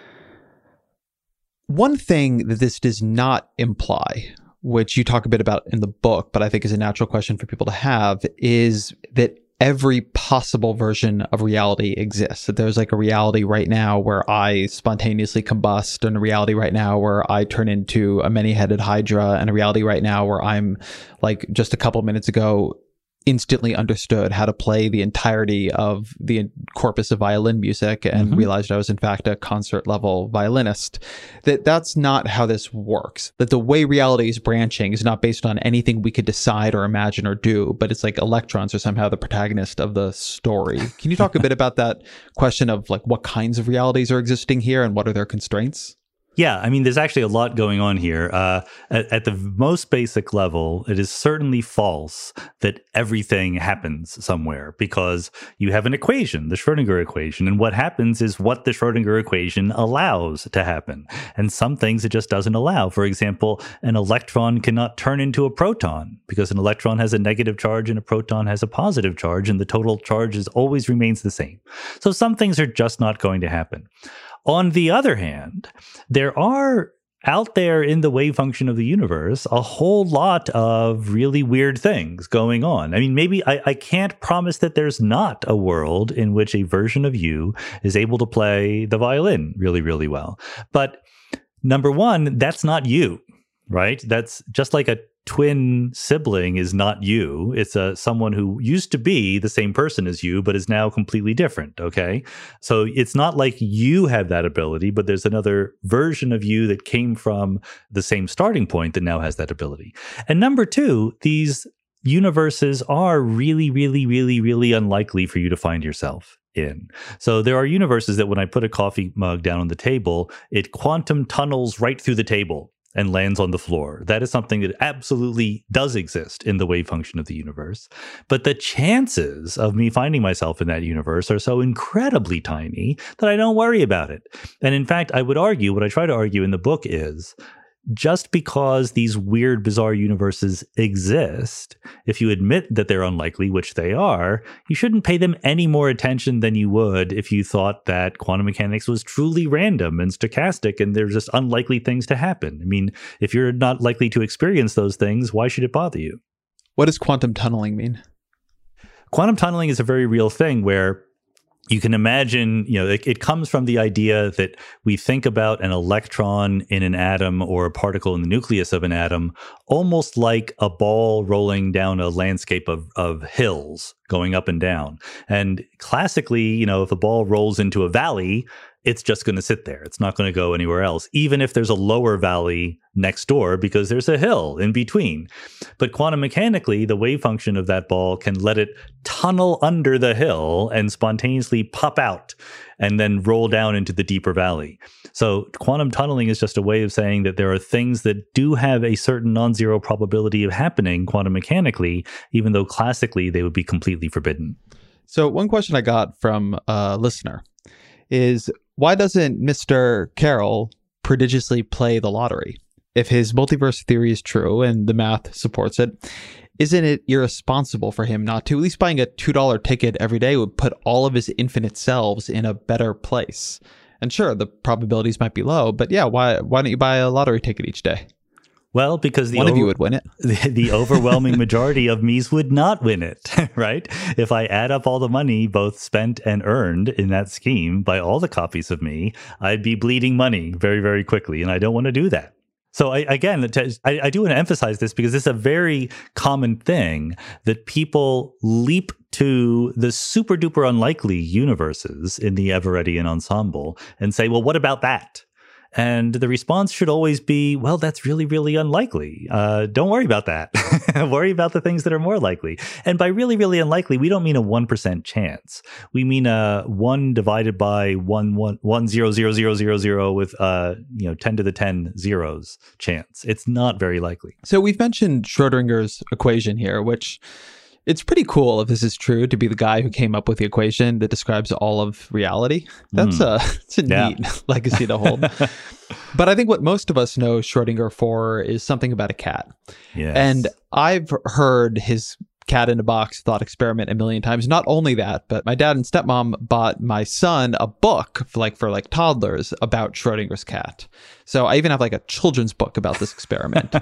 one thing that this does not imply, which you talk a bit about in the book, but I think is a natural question for people to have, is that every possible version of reality exists. That there's like a reality right now where I spontaneously combust, and a reality right now where I turn into a many-headed Hydra, and a reality right now where I'm, like just a couple minutes ago, instantly understood how to play the entirety of the corpus of violin music and mm-hmm. realized I was in fact a concert level violinist. That that's not how this works. That the way reality is branching is not based on anything we could decide or imagine or do, but it's like electrons are somehow the protagonist of the story. Can you talk a bit about that question of like what kinds of realities are existing here and what are their constraints? Yeah, I mean, there's actually a lot going on here. Uh, at, at the most basic level, it is certainly false that everything happens somewhere, because you have an equation, the Schrödinger equation, and what happens is what the Schrödinger equation allows to happen. And some things it just doesn't allow. For example, an electron cannot turn into a proton because an electron has a negative charge and a proton has a positive charge, and the total charge is always remains the same. So some things are just not going to happen. On the other hand, there are out there in the wave function of the universe a whole lot of really weird things going on. I mean, maybe I, I can't promise that there's not a world in which a version of you is able to play the violin really, really well. But number one, that's not you, right? That's just like a twin sibling is not you. It's a someone who used to be the same person as you, but is now completely different. Okay. So it's not like you have that ability, but there's another version of you that came from the same starting point that now has that ability. And number two, these universes are really, really, really, really unlikely for you to find yourself in. So there are universes that when I put a coffee mug down on the table, it quantum tunnels right through the table and lands on the floor. That is something that absolutely does exist in the wave function of the universe. But the chances of me finding myself in that universe are so incredibly tiny that I don't worry about it. And in fact, I would argue, what I try to argue in the book is, just because these weird, bizarre universes exist, if you admit that they're unlikely, which they are, you shouldn't pay them any more attention than you would if you thought that quantum mechanics was truly random and stochastic and there's just unlikely things to happen. I mean, if you're not likely to experience those things, why should it bother you? What does quantum tunneling mean? Quantum tunneling is a very real thing where you can imagine, you know, it, it comes from the idea that we think about an electron in an atom or a particle in the nucleus of an atom almost like a ball rolling down a landscape of, of hills going up and down. And classically, you know, if a ball rolls into a valley, it's just going to sit there. It's not going to go anywhere else, even if there's a lower valley next door because there's a hill in between. But quantum mechanically, the wave function of that ball can let it tunnel under the hill and spontaneously pop out and then roll down into the deeper valley. So quantum tunneling is just a way of saying that there are things that do have a certain non-zero probability of happening quantum mechanically, even though classically they would be completely forbidden. So one question I got from a listener is, why doesn't Mister Carroll prodigiously play the lottery? If his multiverse theory is true and the math supports it, isn't it irresponsible for him not to? At least buying a two dollar ticket every day would put all of his infinite selves in a better place. And sure, the probabilities might be low, but yeah, why why don't you buy a lottery ticket each day? Well, because the one over- of you would win it. The, the overwhelming majority of me's would not win it, right? If I add up all the money both spent and earned in that scheme by all the copies of me, I'd be bleeding money very, very quickly, and I don't want to do that. So I, again, I, I do want to emphasize this because it's a very common thing that people leap to the super duper unlikely universes in the Everettian ensemble and say, well, what about that? And the response should always be, well, that's really, really unlikely. Uh, don't worry about that. Worry about the things that are more likely. And by really, really unlikely, we don't mean a one percent chance. We mean a one divided by one, one, one, zero, zero, zero, zero, zero with, uh, you know, ten to the ten zeros chance. It's not very likely. So we've mentioned Schrodinger's equation here, which it's pretty cool if this is true to be the guy who came up with the equation that describes all of reality. That's mm. a, that's a yeah. neat legacy to hold. But I think what most of us know Schrodinger for is something about a cat. Yes. And I've heard his cat in a box thought experiment a million times. Not only that, but my dad and stepmom bought my son a book for like for like toddlers about Schrodinger's cat. So I even have like a children's book about this experiment.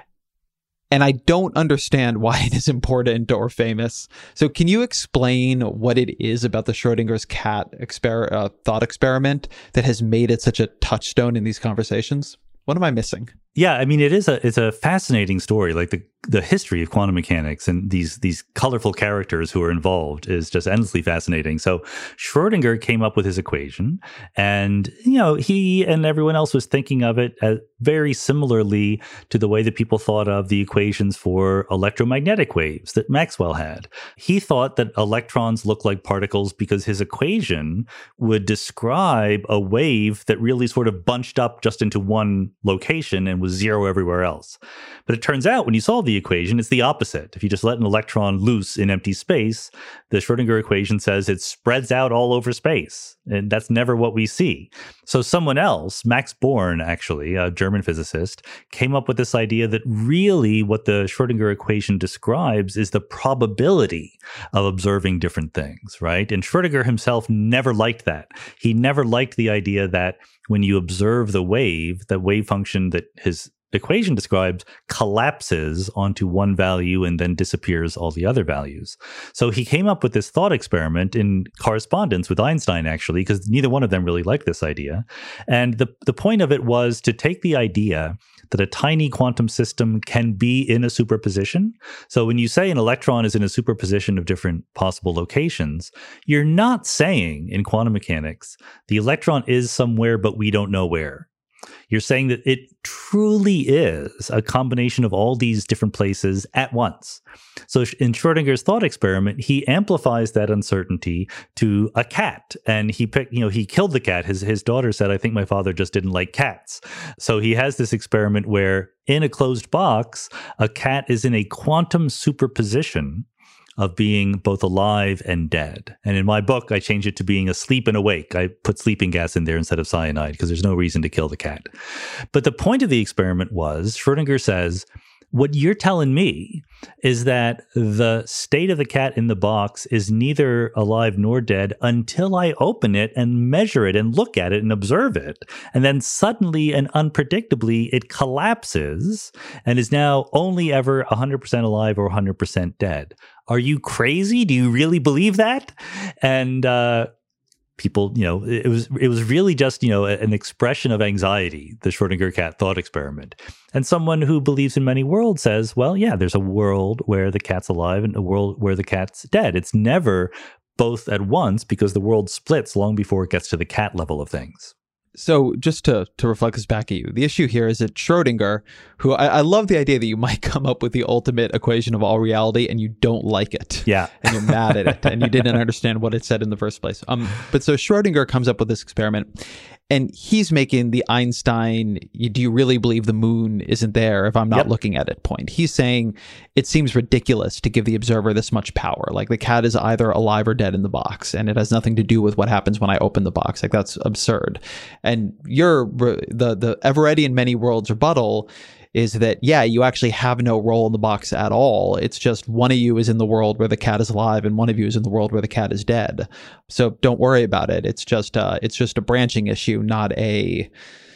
And I don't understand why it is important or famous. So can you explain what it is about the Schrodinger's cat exper- uh, thought experiment that has made it such a touchstone in these conversations? What am I missing? Yeah, I mean, it is a it's a fascinating story. Like the the history of quantum mechanics and these these colorful characters who are involved is just endlessly fascinating. So Schrodinger came up with his equation, and you know he and everyone else was thinking of it as very similarly to the way that people thought of the equations for electromagnetic waves that Maxwell had. He thought that electrons look like particles because his equation would describe a wave that really sort of bunched up just into one location and was zero everywhere else. But it turns out when you solve the equation, it's the opposite. If you just let an electron loose in empty space, the Schrodinger equation says it spreads out all over space. And that's never what we see. So someone else, Max Born, actually, a German physicist, came up with this idea that really what the Schrodinger equation describes is the probability of observing different things, right? And Schrodinger himself never liked that. He never liked the idea that when you observe the wave, the wave function that his equation describes collapses onto one value and then disappears all the other values. So he came up with this thought experiment in correspondence with Einstein, actually, because neither one of them really liked this idea. And the, the point of it was to take the idea that a tiny quantum system can be in a superposition. So when you say an electron is in a superposition of different possible locations, you're not saying in quantum mechanics the electron is somewhere, but we don't know where. You're saying that it truly is a combination of all these different places at once. So in Schrodinger's thought experiment, he amplifies that uncertainty to a cat. And he picked, you know, he killed the cat. His, his daughter said, I think my father just didn't like cats. So he has this experiment where in a closed box, a cat is in a quantum superposition of being both alive and dead. And in my book, I changed it to being asleep and awake. I put sleeping gas in there instead of cyanide because there's no reason to kill the cat. But the point of the experiment was, Schrodinger says, what you're telling me is that the state of the cat in the box is neither alive nor dead until I open it and measure it and look at it and observe it. And then suddenly and unpredictably, it collapses and is now only ever one hundred percent alive or one hundred percent dead. Are you crazy? Do you really believe that? And uh, people, you know, it was it was really just, you know, an expression of anxiety, the Schrodinger cat thought experiment. And someone who believes in many worlds says, well, yeah, there's a world where the cat's alive and a world where the cat's dead. It's never both at once because the world splits long before it gets to the cat level of things. So just to, to reflect this back at you, the issue here is that Schrodinger, who I, I love the idea that you might come up with the ultimate equation of all reality and you don't like it. Yeah. And you're mad at it and you didn't understand what it said in the first place. Um, but so Schrodinger comes up with this experiment and he's making the Einstein, do you really believe the moon isn't there if I'm not yep. looking at it point. He's saying it seems ridiculous to give the observer this much power. Like the cat is either alive or dead in the box and it has nothing to do with what happens when I open the box. Like that's absurd. And your the the Everettian many worlds rebuttal is that, yeah, you actually have no role in the box at all. It's just one of you is in the world where the cat is alive and one of you is in the world where the cat is dead. So don't worry about it. It's just uh, it's just a branching issue, not a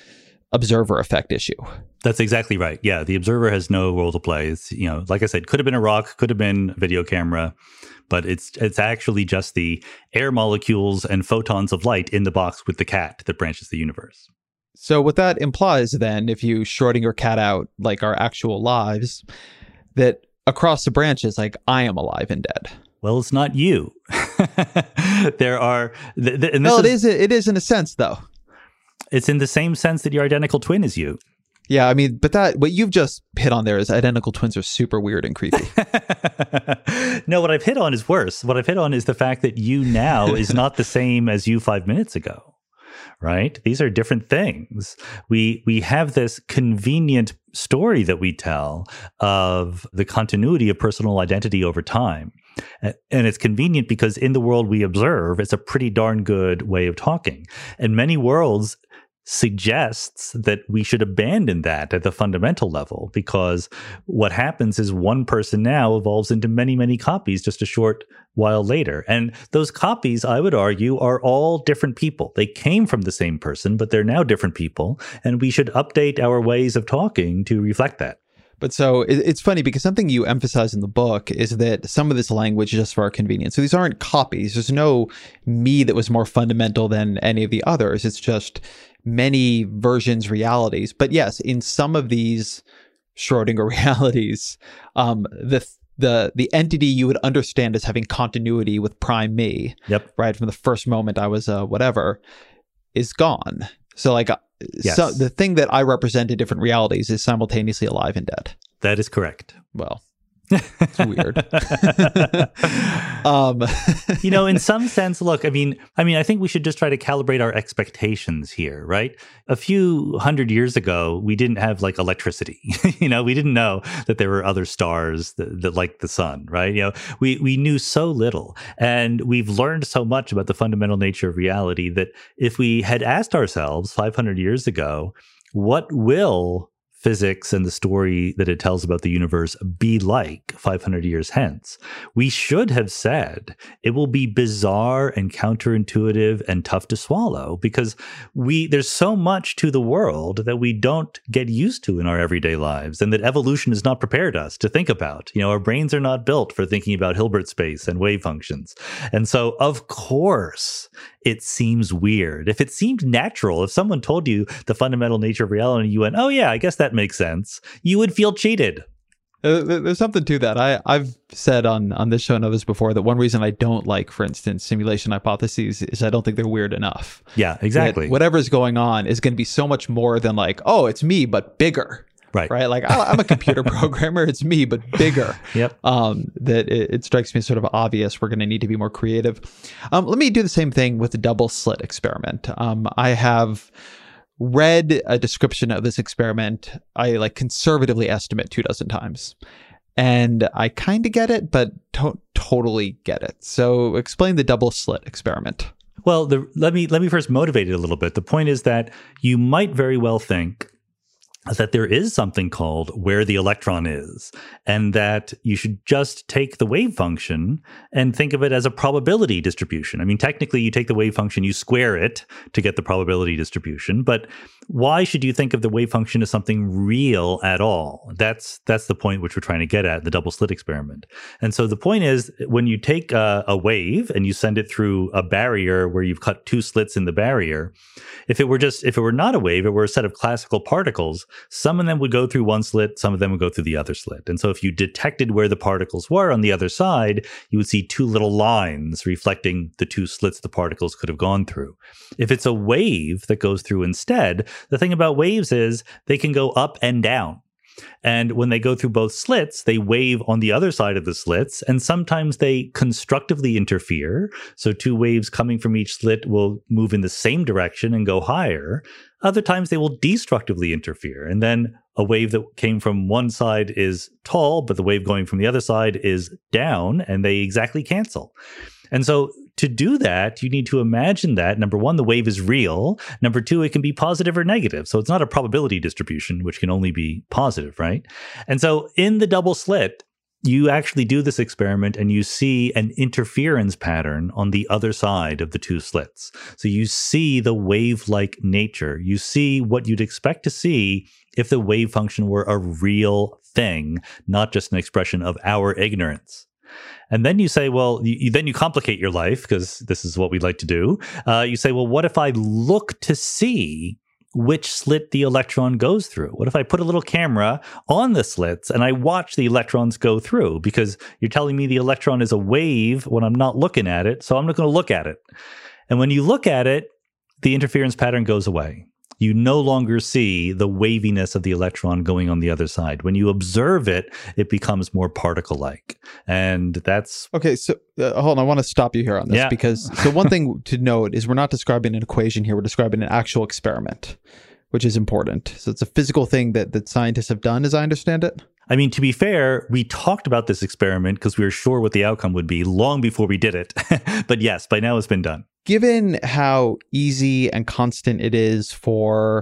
observer effect issue. That's exactly right. Yeah, the observer has no role to play. It's, you know, like I said, could have been a rock, could have been a video camera, but it's it's actually just the air molecules and photons of light in the box with the cat that branches the universe. So what that implies then, if you Schrodinger cat out like our actual lives, that across the branches, like I am alive and dead. Well, it's not you. There are, th- th- and this well, it is, is. It is in a sense, though. It's in the same sense that your identical twin is you. Yeah, I mean, but that what you've just hit on there is identical twins are super weird and creepy. No, what I've hit on is worse. What I've hit on is the fact that you now is not the same as you five minutes ago, right? These are different things. We we have this convenient story that we tell of the continuity of personal identity over time. And it's convenient because in the world we observe, it's a pretty darn good way of talking. And many worlds suggests that we should abandon that at the fundamental level, because what happens is one person now evolves into many, many copies just a short while later. And those copies, I would argue, are all different people. They came from the same person, but they're now different people. And we should update our ways of talking to reflect that. But so it's funny because something you emphasize in the book is that some of this language is just for our convenience. So these aren't copies. There's no me that was more fundamental than any of the others. It's just many versions, realities. But yes, in some of these Schrodinger realities, um, the the the entity you would understand as having continuity with prime me, yep, right, from the first moment I was uh, whatever, is gone. So like, yes. So the thing that I represent in different realities is simultaneously alive and dead. That is correct. Well, it's weird. um, you know, in some sense, look, I mean, I mean, I think we should just try to calibrate our expectations here, right? A few hundred years ago, we didn't have like electricity. you know, we didn't know that there were other stars that, that like the sun, right? You know, we we knew so little, and we've learned so much about the fundamental nature of reality that if we had asked ourselves five hundred years ago, what will physics and the story that it tells about the universe be like five hundred years hence, we should have said it will be bizarre and counterintuitive and tough to swallow, because we there's so much to the world that we don't get used to in our everyday lives, and that evolution has not prepared us to think about. You know, our brains are not built for thinking about Hilbert space and wave functions. And so, of course, it seems weird. If it seemed natural, if someone told you the fundamental nature of reality and you went, oh yeah, I guess that makes sense, you would feel cheated. Uh, there's something to that. I, I've said on, on this show and others before that one reason I don't like, for instance, simulation hypotheses is I don't think they're weird enough. Yeah, exactly. That whatever's going on is going to be so much more than like, oh, it's me, but bigger. Right. Right. Like I, I'm a computer programmer. It's me, but bigger. Yep. Um, that it, it strikes me sort of obvious. We're going to need to be more creative. Um, let me do the same thing with the double slit experiment. Um, I have read a description of this experiment. I like conservatively estimate two dozen times. And I kind of get it, but to- totally get it. So explain the double slit experiment. Well, the, let me let me first motivate it a little bit. The point is that you might very well think that there is something called where the electron is, and that you should just take the wave function and think of it as a probability distribution. I mean, technically, you take the wave function, you square it to get the probability distribution, but why should you think of the wave function as something real at all? That's that's the point which we're trying to get at, the double slit experiment. And so the point is, when you take a, a wave and you send it through a barrier where you've cut two slits in the barrier, if it were just if it were not a wave, it were a set of classical particles, some of them would go through one slit, some of them would go through the other slit. And so if you detected where the particles were on the other side, you would see two little lines reflecting the two slits the particles could have gone through. If it's a wave that goes through instead, the thing about waves is they can go up and down. And when they go through both slits, they wave on the other side of the slits, and sometimes they constructively interfere. So two waves coming from each slit will move in the same direction and go higher. Other times they will destructively interfere. And then a wave that came from one side is tall, but the wave going from the other side is down, and they exactly cancel. And so to do that, you need to imagine that, number one, the wave is real. Number two, it can be positive or negative. So it's not a probability distribution, which can only be positive, right? And so in the double slit, you actually do this experiment and you see an interference pattern on the other side of the two slits. So you see the wave-like nature. You see what you'd expect to see if the wave function were a real thing, not just an expression of our ignorance. And then you say, well, you, then you complicate your life, because this is what we like to do. Uh, you say, well, what if I look to see which slit the electron goes through? What if I put a little camera on the slits and I watch the electrons go through? Because you're telling me the electron is a wave when I'm not looking at it, so I'm not going to look at it. And when you look at it, the interference pattern goes away. you no longer see the waviness of the electron going on the other side. When you observe it, it becomes more particle-like. And that's... Okay, so uh, hold on. I want to stop you here on this yeah. because so one thing to note is we're not describing an equation here. We're describing an actual experiment, which is important. So it's a physical thing that, that scientists have done, as I understand it. I mean, to be fair, we talked about this experiment because we were sure what the outcome would be long before we did it. But yes, by now it's been done. Given how easy and constant it is for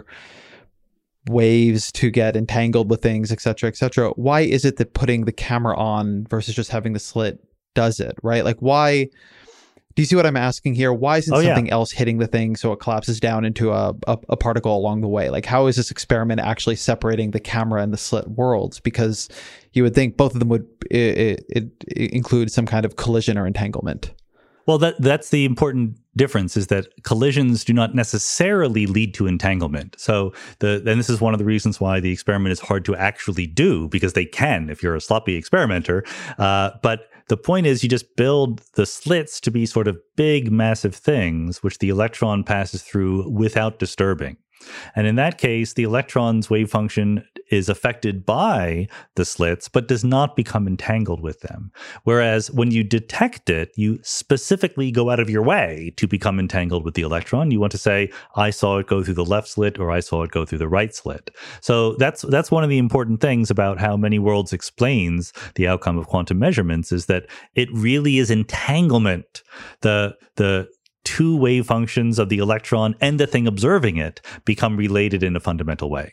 waves to get entangled with things, et cetera, et cetera, why is it that putting the camera on versus just having the slit does it, right? Like why... Do you see what I'm asking here? Why isn't oh, something yeah. else hitting the thing so it collapses down into a, a, a particle along the way? Like, how is this experiment actually separating the camera and the slit worlds? Because you would think both of them would it, it, it include some kind of collision or entanglement. Well, that that's the important difference, is that collisions do not necessarily lead to entanglement. So, the and this is one of the reasons why the experiment is hard to actually do, because they can if you're a sloppy experimenter. Uh, but the point is, you just build the slits to be sort of big, massive things, which the electron passes through without disturbing. And in that case, the electron's wave function is affected by the slits, but does not become entangled with them. Whereas when you detect it, you specifically go out of your way to become entangled with the electron. You want to say, I saw it go through the left slit, or I saw it go through the right slit. So that's that's one of the important things about how Many Worlds explains the outcome of quantum measurements, is that it really is entanglement. The the two wave functions of the electron and the thing observing it become related in a fundamental way.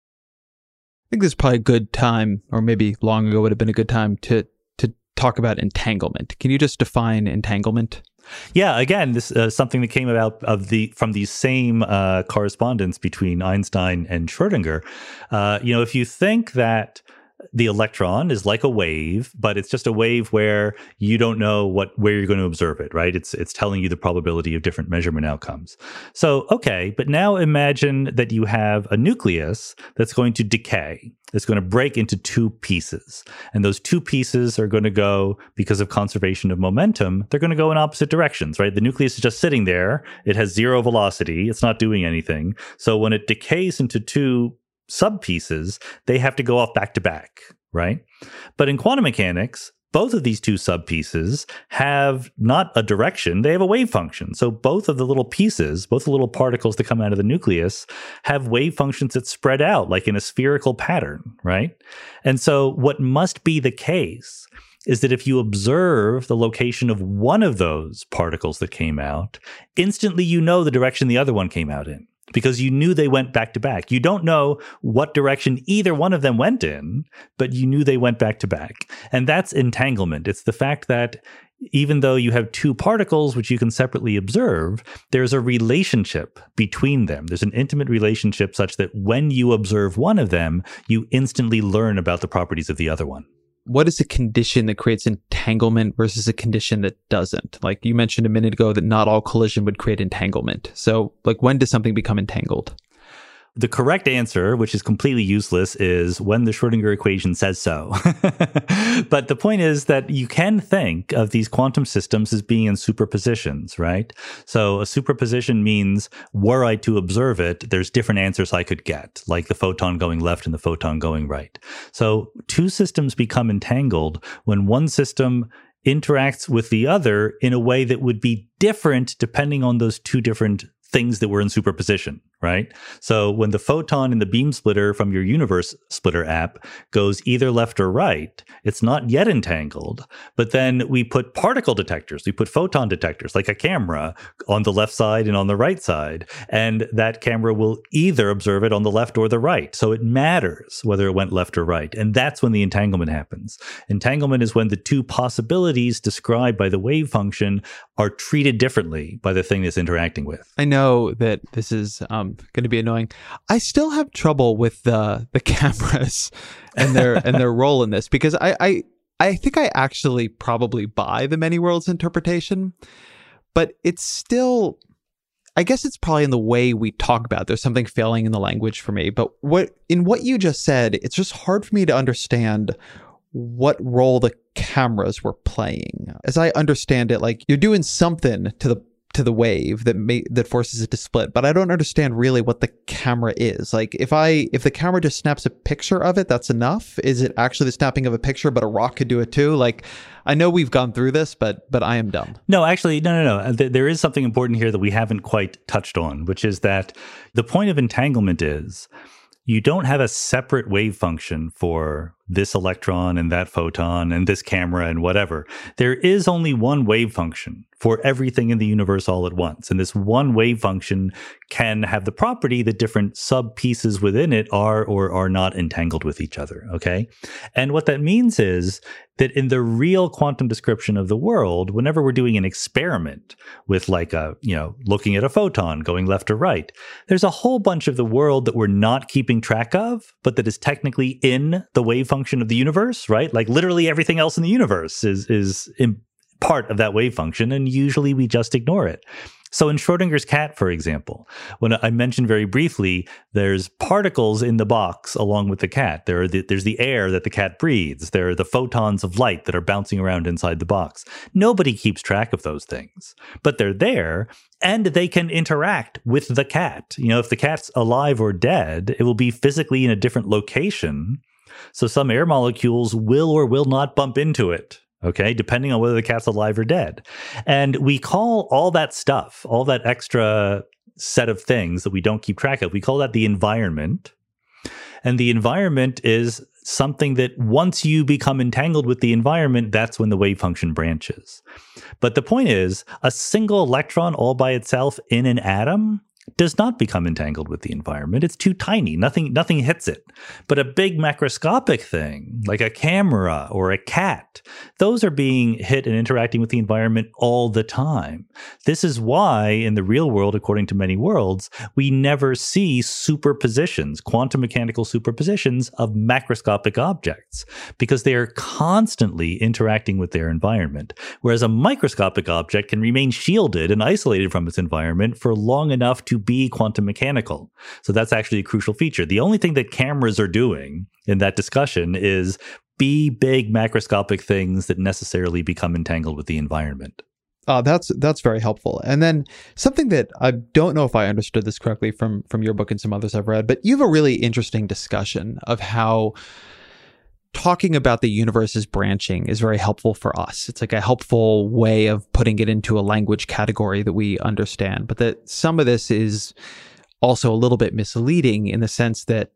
I think this is probably a good time, or maybe long ago would have been a good time to to talk about entanglement. Can you just define entanglement? Yeah, again, this is uh, something that came about of the from the same uh, correspondence between Einstein and Schrödinger. Uh, you know, if you think that the electron is like a wave, but it's just a wave where you don't know what where you're going to observe it, right? It's it's telling you the probability of different measurement outcomes. So, okay, but now imagine that you have a nucleus that's going to decay. It's going to break into two pieces. And those two pieces are going to go, because of conservation of momentum, they're going to go in opposite directions, right? The nucleus is just sitting there. It has zero velocity. It's not doing anything. So when it decays into two sub-pieces, they have to go off back to back, right? But in quantum mechanics, both of these two sub-pieces have not a direction, they have a wave function. So both of the little pieces, both the little particles that come out of the nucleus, have wave functions that spread out like in a spherical pattern, right? And so what must be the case is that if you observe the location of one of those particles that came out, instantly you know the direction the other one came out in, because you knew they went back to back. You don't know what direction either one of them went in, but you knew they went back to back. And that's entanglement. It's the fact that even though you have two particles which you can separately observe, there's a relationship between them. There's an intimate relationship such that when you observe one of them, you instantly learn about the properties of the other one. What is a condition that creates entanglement versus a condition that doesn't? Like you mentioned a minute ago that not all collision would create entanglement. So like when does something become entangled? The correct answer, which is completely useless, is when the Schrödinger equation says so. But the point is that you can think of these quantum systems as being in superpositions, right? So a superposition means, were I to observe it, there's different answers I could get, like the photon going left and the photon going right. So two systems become entangled when one system interacts with the other in a way that would be different depending on those two different things that were in superposition, right? So when the photon in the beam splitter from your universe splitter app goes either left or right, it's not yet entangled. But then we put particle detectors, we put photon detectors like a camera on the left side and on the right side. And that camera will either observe it on the left or the right. So it matters whether it went left or right. And that's when the entanglement happens. Entanglement is when the two possibilities described by the wave function are treated differently by the thing that's interacting with. I know that this is um, going to be annoying. I still have trouble with the the cameras and their and their role in this, because I, I I think I actually probably buy the Many Worlds interpretation, but it's still, I guess it's probably in the way we talk about it. There's something failing in the language for me. But what in what you just said, it's just hard for me to understand what role the cameras were playing. As I understand it, like you're doing something to the to the wave that may, that forces it to split, but I don't understand really what the camera is. Like if I if the camera just snaps a picture of it, that's enough? Is it actually the snapping of a picture, but a rock could do it too? Like I know we've gone through this, but but I am dumb. No, actually, no, no, no. There is something important here that we haven't quite touched on, which is that the point of entanglement is you don't have a separate wave function for this electron and that photon and this camera and whatever. There is only one wave function for everything in the universe all at once. And this one wave function can have the property that different sub pieces within it are or are not entangled with each other. Okay. And what that means is that in the real quantum description of the world, whenever we're doing an experiment with like a, you know, looking at a photon going left or right, there's a whole bunch of the world that we're not keeping track of, but that is technically in the wave function of the universe, right? Like literally everything else in the universe is, is in part of that wave function. And usually we just ignore it. So in Schrodinger's cat, for example, when I mentioned very briefly, there's particles in the box along with the cat. There are the, there's the air that the cat breathes. There are the photons of light that are bouncing around inside the box. Nobody keeps track of those things, but they're there and they can interact with the cat. You know, if the cat's alive or dead, it will be physically in a different location. So some air molecules will or will not bump into it. Okay, depending on whether the cat's alive or dead. And we call all that stuff, all that extra set of things that we don't keep track of, we call that the environment. And the environment is something that once you become entangled with the environment, that's when the wave function branches. But the point is, a single electron all by itself in an atom does not become entangled with the environment. It's too tiny. Nothing, nothing hits it. But a big macroscopic thing, like a camera or a cat, those are being hit and interacting with the environment all the time. This is why in the real world, according to many worlds, we never see superpositions, quantum mechanical superpositions of macroscopic objects, because they are constantly interacting with their environment. Whereas a microscopic object can remain shielded and isolated from its environment for long enough to be quantum mechanical. So that's actually a crucial feature. The only thing that cameras are doing in that discussion is be big macroscopic things that necessarily become entangled with the environment. Uh, that's that's very helpful. And then something that I don't know if I understood this correctly from from your book and some others I've read, but you have a really interesting discussion of how talking about the universe as branching is very helpful for us. It's like a helpful way of putting it into a language category that we understand. But that some of this is also a little bit misleading in the sense that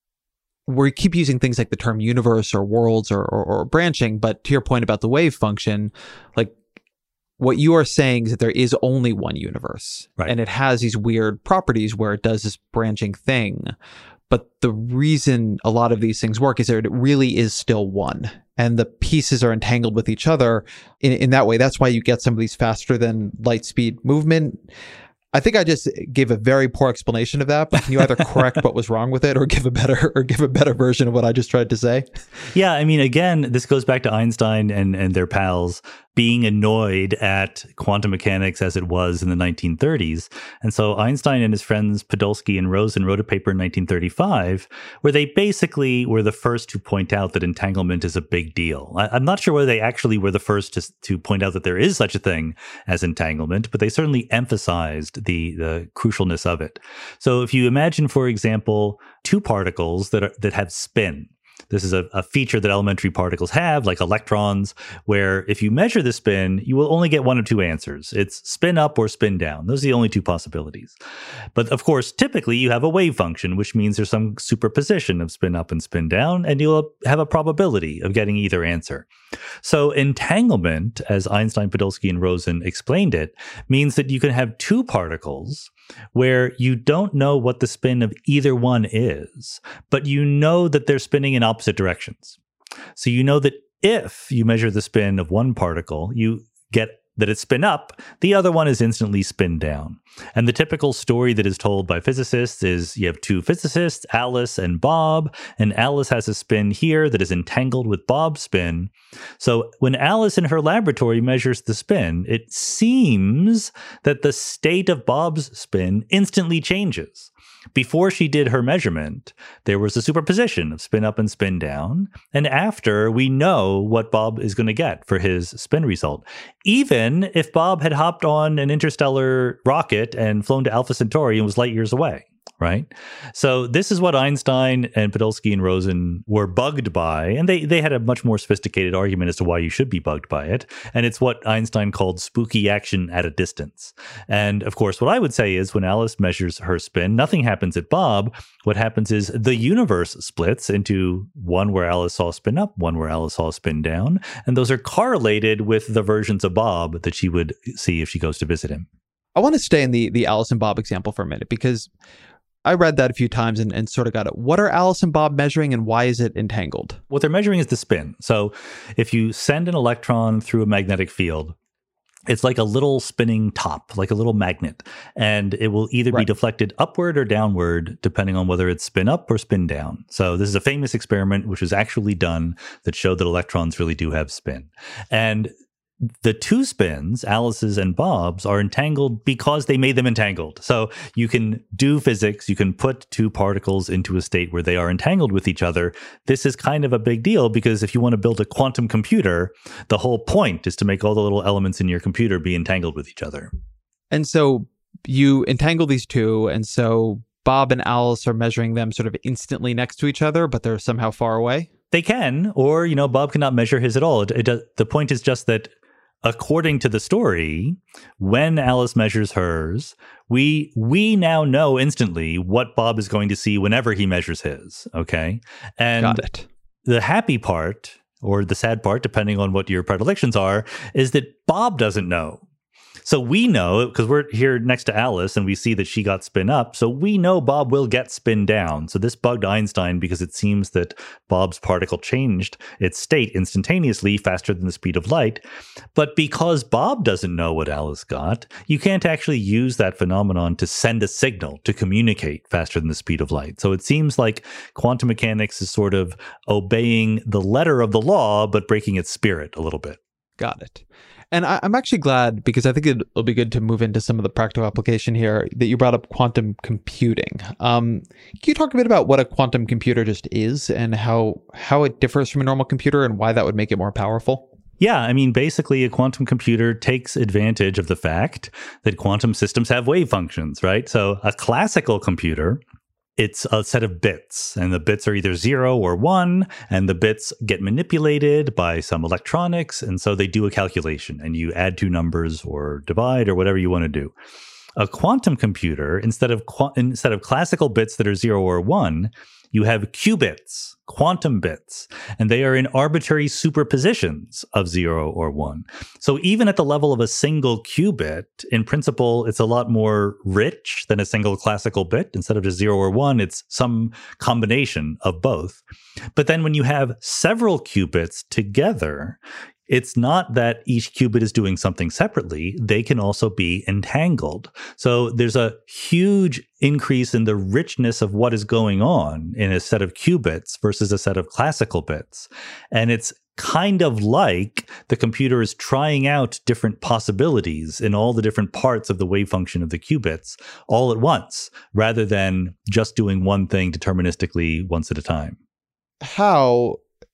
we keep using things like the term universe or worlds or, or, or branching. But to your point about the wave function, like what you are saying is that there is only one universe. Right. And it has these weird properties where it does this branching thing. But the reason a lot of these things work is that it really is still one. And the pieces are entangled with each other in, in that way. That's why you get some of these faster than light speed movement. I think I just gave a very poor explanation of that, but can you either correct what was wrong with it or give a better or give a better version of what I just tried to say? Yeah, I mean, again, this goes back to Einstein and, and their pals being annoyed at quantum mechanics as it was in the nineteen thirties. And so Einstein and his friends Podolsky and Rosen wrote a paper in nineteen thirty-five where they basically were the first to point out that entanglement is a big deal. I, I'm not sure whether they actually were the first to, to point out that there is such a thing as entanglement, but they certainly emphasized the, the crucialness of it. So if you imagine, for example, two particles that are, that have spin. This is a, a feature that elementary particles have, like electrons, where if you measure the spin, you will only get one of two answers. It's spin up or spin down. Those are the only two possibilities. But of course, typically you have a wave function, which means there's some superposition of spin up and spin down, and you'll have a probability of getting either answer. So entanglement, as Einstein, Podolsky, and Rosen explained it, means that you can have two particles where you don't know what the spin of either one is, but you know that they're spinning in opposite directions. So you know that if you measure the spin of one particle, you get that it's spin up, the other one is instantly spin down. And the typical story that is told by physicists is you have two physicists, Alice and Bob, and Alice has a spin here that is entangled with Bob's spin. So when Alice in her laboratory measures the spin, it seems that the state of Bob's spin instantly changes. before she did her measurement, there was a superposition of spin up and spin down. And after, we know what Bob is going to get for his spin result. Even if Bob had hopped on an interstellar rocket and flown to Alpha Centauri and was light years away. Right. So this is what Einstein and Podolsky and Rosen were bugged by. And they, they had a much more sophisticated argument as to why you should be bugged by it. And it's what Einstein called spooky action at a distance. And of course, what I would say is when Alice measures her spin, nothing happens at Bob. What happens is the universe splits into one where Alice saw spin up, one where Alice saw spin down. And those are correlated with the versions of Bob that she would see if she goes to visit him. I want to stay in the, the Alice and Bob example for a minute, because I read that a few times and, and sort of got it. What are Alice and Bob measuring, and why is it entangled? What they're measuring is the spin. So if you send an electron through a magnetic field, it's like a little spinning top, like a little magnet, and it will either right. be deflected upward or downward, depending on whether it's spin up or spin down. So this is a famous experiment which was actually done that showed that electrons really do have spin. And the two spins, Alice's and Bob's, are entangled because they made them entangled. So you can do physics, you can put two particles into a state where they are entangled with each other. This is kind of a big deal because if you want to build a quantum computer, the whole point is to make all the little elements in your computer be entangled with each other. And so you entangle these two, and so Bob and Alice are measuring them sort of instantly next to each other, but they're somehow far away? They can, or, you know, Bob cannot measure his at all. It, it does, the point is just that according to the story, when Alice measures hers, we we now know instantly what Bob is going to see whenever he measures his, okay? And Got it. The happy part, or the sad part, depending on what your predilections are, is that Bob doesn't know. So we know, because we're here next to Alice and we see that she got spin up, so we know Bob will get spin down. So this bugged Einstein because it seems that Bob's particle changed its state instantaneously faster than the speed of light. But because Bob doesn't know what Alice got, you can't actually use that phenomenon to send a signal to communicate faster than the speed of light. So it seems like quantum mechanics is sort of obeying the letter of the law, but breaking its spirit a little bit. Got it. And I, I'm actually glad, because I think it'll be good to move into some of the practical application here, that you brought up quantum computing. Um, can you talk a bit about what a quantum computer just is and how how it differs from a normal computer and why that would make it more powerful? Yeah, I mean, basically, a quantum computer takes advantage of the fact that quantum systems have wave functions, right? So a classical computer, it's a set of bits, and the bits are either zero or one, and the bits get manipulated by some electronics, and so they do a calculation, and you add two numbers or divide or whatever you want to do. A quantum computer, instead of qu- instead of classical bits that are zero or one, you have qubits, quantum bits, and they are in arbitrary superpositions of zero or one. So even at the level of a single qubit, in principle, it's a lot more rich than a single classical bit. Instead of just zero or one, it's some combination of both. But then when you have several qubits together, it's not that each qubit is doing something separately. They can also be entangled. So there's a huge increase in the richness of what is going on in a set of qubits versus a set of classical bits. And it's kind of like the computer is trying out different possibilities in all the different parts of the wave function of the qubits all at once, rather than just doing one thing deterministically once at a time. How...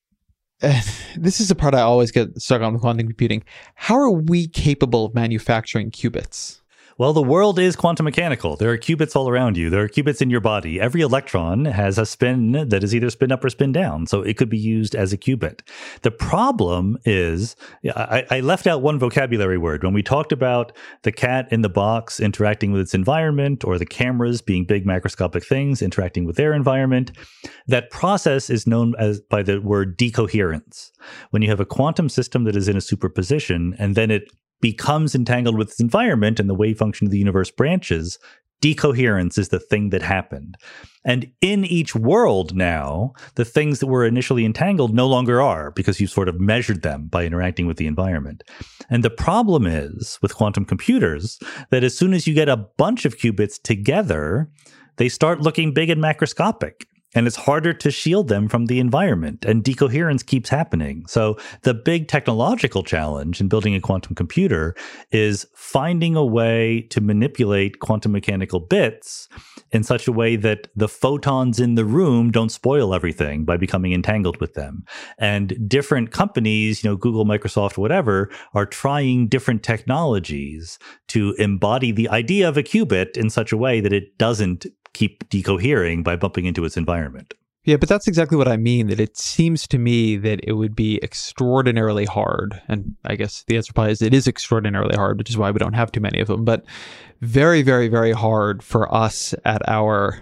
Uh, this is the part I always get stuck on with quantum computing. How are we capable of manufacturing qubits? Well, the world is quantum mechanical. There are qubits all around you. There are qubits in your body. Every electron has a spin that is either spin up or spin down, so it could be used as a qubit. The problem is, I, I left out one vocabulary word. When we talked about the cat in the box interacting with its environment, or the cameras being big macroscopic things interacting with their environment, that process is known as by the word decoherence. When you have a quantum system that is in a superposition, and then it becomes entangled with its environment and the wave function of the universe branches, decoherence is the thing that happened. And in each world now, the things that were initially entangled no longer are, because you sort of measured them by interacting with the environment. And the problem is, with quantum computers, that as soon as you get a bunch of qubits together, they start looking big and macroscopic. and it's harder to shield them from the environment, and decoherence keeps happening. So the big technological challenge in building a quantum computer is finding a way to manipulate quantum mechanical bits in such a way that the photons in the room don't spoil everything by becoming entangled with them. And different companies, you know, Google, Microsoft, whatever, are trying different technologies to embody the idea of a qubit in such a way that it doesn't keep decohering by bumping into its environment. Yeah, but that's exactly what I mean, that it seems to me that it would be extraordinarily hard. And I guess the answer probably is it is extraordinarily hard, which is why we don't have too many of them. But very, very, very hard for us at our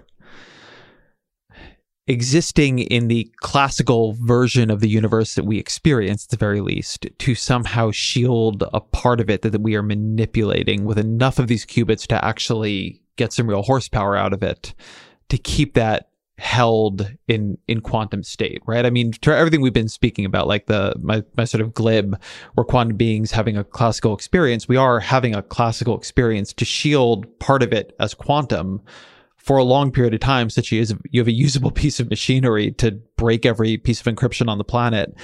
existing in the classical version of the universe that we experience, at the very least, to somehow shield a part of it that, that we are manipulating with enough of these qubits to actually get some real horsepower out of it, to keep that held in in quantum state, right? I mean, to everything we've been speaking about, like the my, my sort of glib, we're quantum beings having a classical experience, we are having a classical experience to shield part of it as quantum for a long period of time, such as you have a usable piece of machinery to break every piece of encryption on the planet.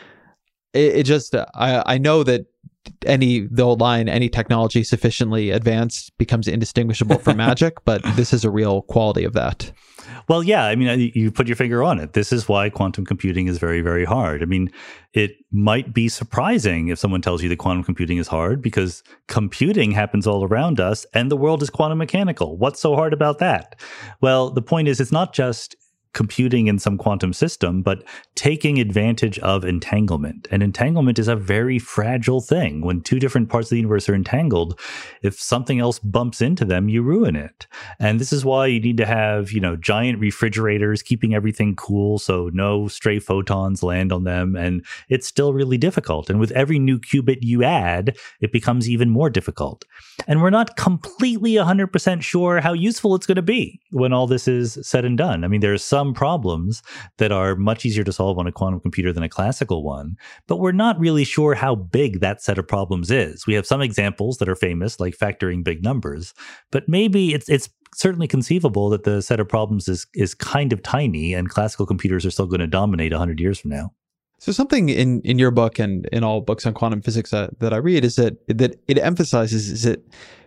It, it just, I, I know that any, the old line, any technology sufficiently advanced becomes indistinguishable from magic, but this is a real quality of that. Well, yeah, I mean, you put your finger on it. This is why quantum computing is very, very hard. I mean, it might be surprising if someone tells you that quantum computing is hard, because computing happens all around us and the world is quantum mechanical. What's so hard about that? Well, the point is, it's not just computing in some quantum system, but taking advantage of entanglement. And entanglement is a very fragile thing. When two different parts of the universe are entangled, if something else bumps into them, you ruin it. And this is why you need to have, you know, giant refrigerators keeping everything cool so no stray photons land on them. And it's still really difficult. And with every new qubit you add, it becomes even more difficult. And we're not completely one hundred percent sure how useful it's going to be when all this is said and done. I mean, there are some problems that are much easier to solve on a quantum computer than a classical one, but we're not really sure how big that set of problems is. We have some examples that are famous, like factoring big numbers, but maybe it's it's certainly conceivable that the set of problems is is kind of tiny, and classical computers are still going to dominate one hundred years from now. So something in, in your book and in all books on quantum physics that, that I read is that that it emphasizes is that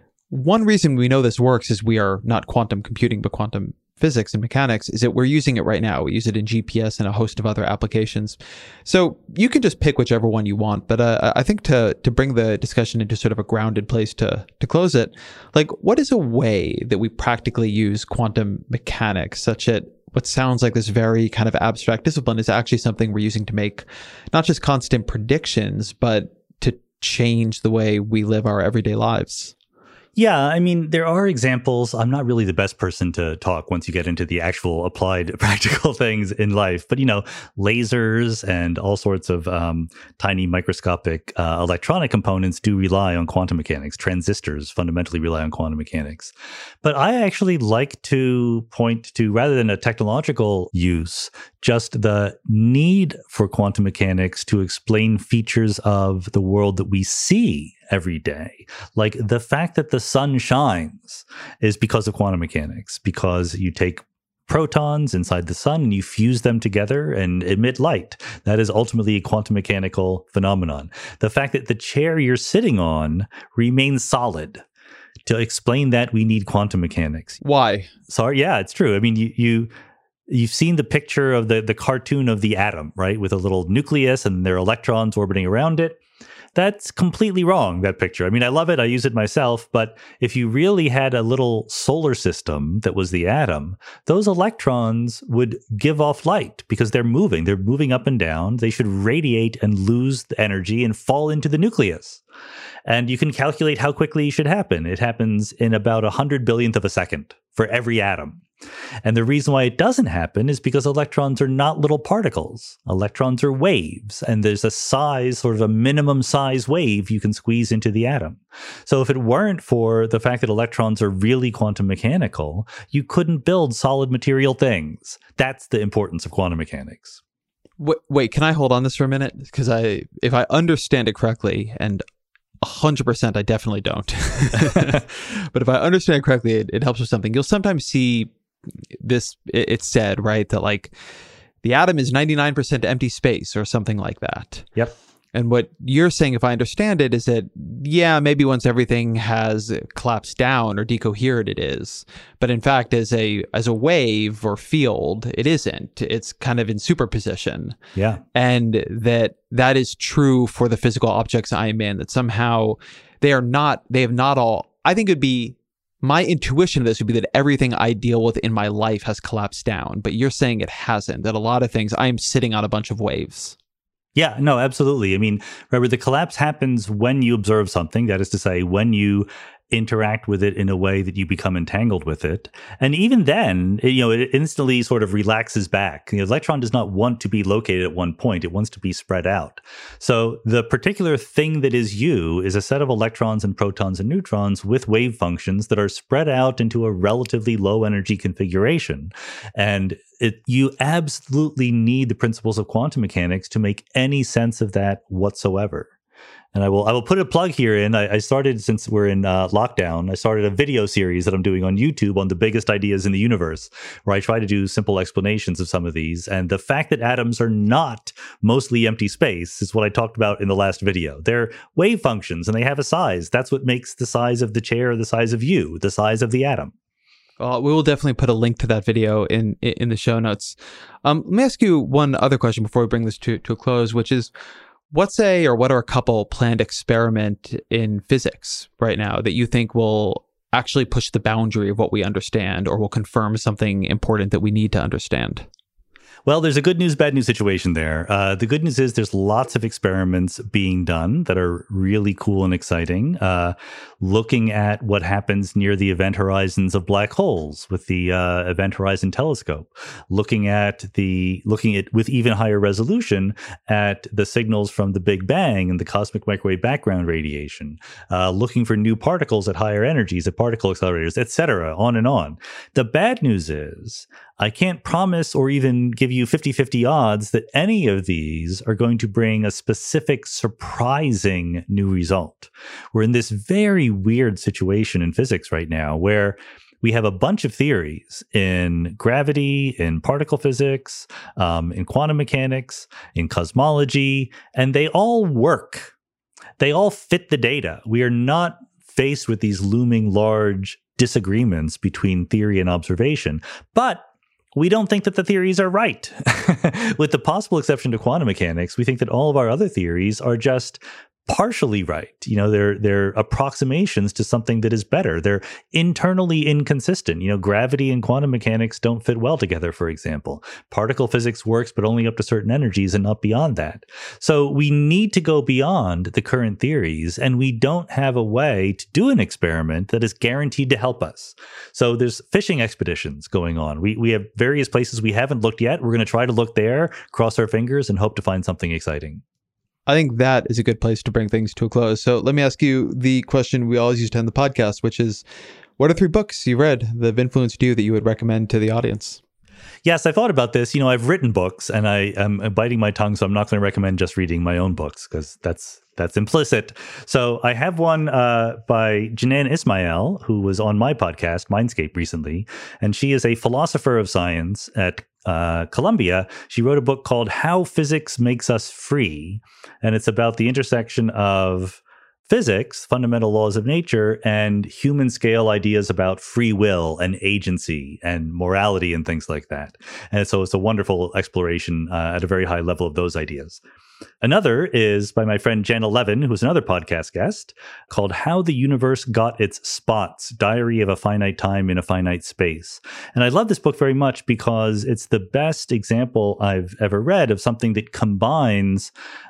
one reason we know this works is we are not quantum computing, but quantum physics and mechanics, is that we're using it right now. We use it in G P S and a host of other applications. So you can just pick whichever one you want. But uh, I think to to bring the discussion into sort of a grounded place to to close it, like, what is a way that we practically use quantum mechanics such that what sounds like this very kind of abstract discipline is actually something we're using to make not just constant predictions, but to change the way we live our everyday lives? Yeah, I mean, there are examples. I'm not really the best person to talk once you get into the actual applied practical things in life. But, you know, lasers and all sorts of um, tiny microscopic uh, electronic components do rely on quantum mechanics. Transistors fundamentally rely on quantum mechanics. But I actually like to point to, rather than a technological use, just the need for quantum mechanics to explain features of the world that we see every day. Like the fact that the sun shines is because of quantum mechanics, because you take protons inside the sun and you fuse them together and emit light. That is ultimately a quantum mechanical phenomenon. The fact that the chair you're sitting on remains solid. To explain that, we need quantum mechanics. Why? Sorry, yeah, it's true. I mean, you you You've seen the picture of the, the cartoon of the atom, right? With a little nucleus and there are electrons orbiting around it. That's completely wrong, that picture. I mean, I love it. I use it myself. But if you really had a little solar system that was the atom, those electrons would give off light because they're moving. They're moving up and down. They should radiate and lose the energy and fall into the nucleus. And you can calculate how quickly it should happen. It happens in about a hundred billionth of a second for every atom. And the reason why it doesn't happen is because electrons are not little particles. Electrons are waves, and there's a size, sort of a minimum size wave you can squeeze into the atom. So if it weren't for the fact that electrons are really quantum mechanical, you couldn't build solid material things. That's the importance of quantum mechanics. Wait, wait can I hold on this for a minute? Because I, if I understand it correctly, and one hundred percent I definitely don't, but if I understand it correctly, it, it helps with something. You'll sometimes see this, it's said, right, that like the atom is ninety-nine percent empty space or something like that. Yep. And what you're saying, if I understand it, is that, yeah, maybe once everything has collapsed down or decoherent, it is. But in fact, as a as a wave or field, it isn't. It's kind of in superposition. Yeah. And that that is true for the physical objects I'm in, that somehow they are not, they have not all, I think it'd be, my intuition of this would be that everything I deal with in my life has collapsed down. But you're saying it hasn't, that a lot of things, I'm sitting on a bunch of waves. Yeah, no, absolutely. I mean, remember, the collapse happens when you observe something. That is to say, when you interact with it in a way that you become entangled with it. And even then, you know, it instantly sort of relaxes back. The electron does not want to be located at one point. It wants to be spread out. So the particular thing that is you is a set of electrons and protons and neutrons with wave functions that are spread out into a relatively low energy configuration. And it, you absolutely need the principles of quantum mechanics to make any sense of that whatsoever. And I will I will put a plug here in. I, I started, since we're in uh, lockdown, I started a video series that I'm doing on YouTube on the biggest ideas in the universe, where I try to do simple explanations of some of these. And the fact that atoms are not mostly empty space is what I talked about in the last video. They're wave functions, and they have a size. That's what makes the size of the chair the size of you, the size of the atom. Uh, we will definitely put a link to that video in in the show notes. Um, let me ask you one other question before we bring this to, to a close, which is, what's a, or what are a couple planned experiment in physics right now that you think will actually push the boundary of what we understand, or will confirm something important that we need to understand? Well, there's a good news, bad news situation there. Uh, the good news is there's lots of experiments being done that are really cool and exciting, uh, looking at what happens near the event horizons of black holes with the uh, Event Horizon Telescope, looking at the looking at with even higher resolution at the signals from the Big Bang and the cosmic microwave background radiation, uh, looking for new particles at higher energies, at particle accelerators, et cetera, on and on. The bad news is I can't promise or even give you fifty-fifty odds that any of these are going to bring a specific surprising new result. We're in this very weird situation in physics right now where we have a bunch of theories in gravity, in particle physics, um, in quantum mechanics, in cosmology, and they all work. They all fit the data. We are not faced with these looming large disagreements between theory and observation, but we don't think that the theories are right. With the possible exception to quantum mechanics, we think that all of our other theories are just partially right. You know, they're they're approximations to something that is better. They're internally inconsistent. You know, gravity and quantum mechanics don't fit well together, for example. Particle physics works, but only up to certain energies and not beyond that. So we need to go beyond the current theories, and we don't have a way to do an experiment that is guaranteed to help us. So there's fishing expeditions going on. We we have various places we haven't looked yet. We're going to try to look there, cross our fingers, and hope to find something exciting. I think that is a good place to bring things to a close. So let me ask you the question we always use to end the podcast, which is, what are three books you read that have influenced you that you would recommend to the audience? Yes, I thought about this. You know, I've written books, and I am biting my tongue, so I'm not going to recommend just reading my own books, because that's that's implicit. So I have one uh, by Jeanne Ismail, who was on my podcast, Mindscape, recently, and she is a philosopher of science at Uh, Columbia. She wrote a book called How Physics Makes Us Free, and it's about the intersection of physics, fundamental laws of nature, and human scale ideas about free will and agency and morality and things like that. And so it's a wonderful exploration uh, at a very high level of those ideas. Another is by my friend Jenna Levin, who's another podcast guest, called How the Universe Got Its Spots, Diary of a Finite Time in a Finite Space. And I love this book very much because it's the best example I've ever read of something that combines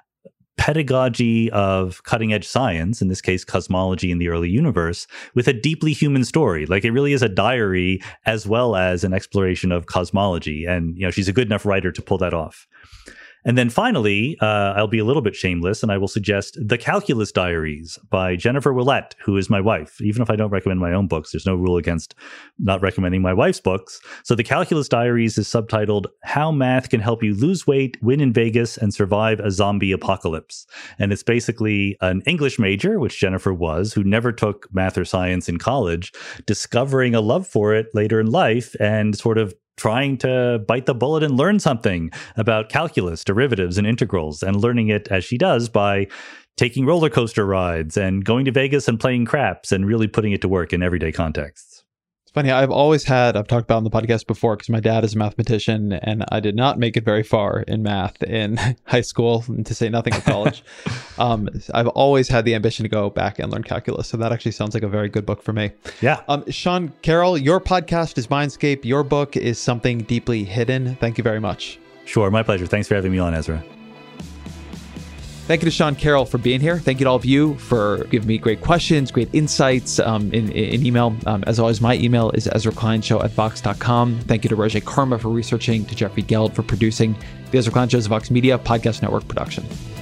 pedagogy of cutting-edge science, in this case cosmology in the early universe, with a deeply human story. Like, it really is a diary as well as an exploration of cosmology. And, you know, she's a good enough writer to pull that off. And then finally, uh, I'll be a little bit shameless and I will suggest The Calculus Diaries by Jennifer Willett, who is my wife. Even if I don't recommend my own books, there's no rule against not recommending my wife's books. So The Calculus Diaries is subtitled How Math Can Help You Lose Weight, Win in Vegas, and Survive a Zombie Apocalypse. And it's basically an English major, which Jennifer was, who never took math or science in college, discovering a love for it later in life and sort of trying to bite the bullet and learn something about calculus, derivatives, and integrals, and learning it as she does by taking roller coaster rides and going to Vegas and playing craps and really putting it to work in everyday contexts. It's funny, I've always had, I've talked about on the podcast before, because my dad is a mathematician and I did not make it very far in math in high school, to say nothing of college. um, I've always had the ambition to go back and learn calculus. So that actually sounds like a very good book for me. Yeah. Um, Sean Carroll, your podcast is Mindscape. Your book is Something Deeply Hidden. Thank you very much. Sure, my pleasure. Thanks for having me on, Ezra. Thank you to Sean Carroll for being here. Thank you to all of you for giving me great questions, great insights um, in, in email. Um, as always, my email is ezra klein show at vox dot com. Thank you to Roger Karma for researching, to Jeffrey Geld for producing. The Ezra Klein Show is a Vox Media Podcast Network production.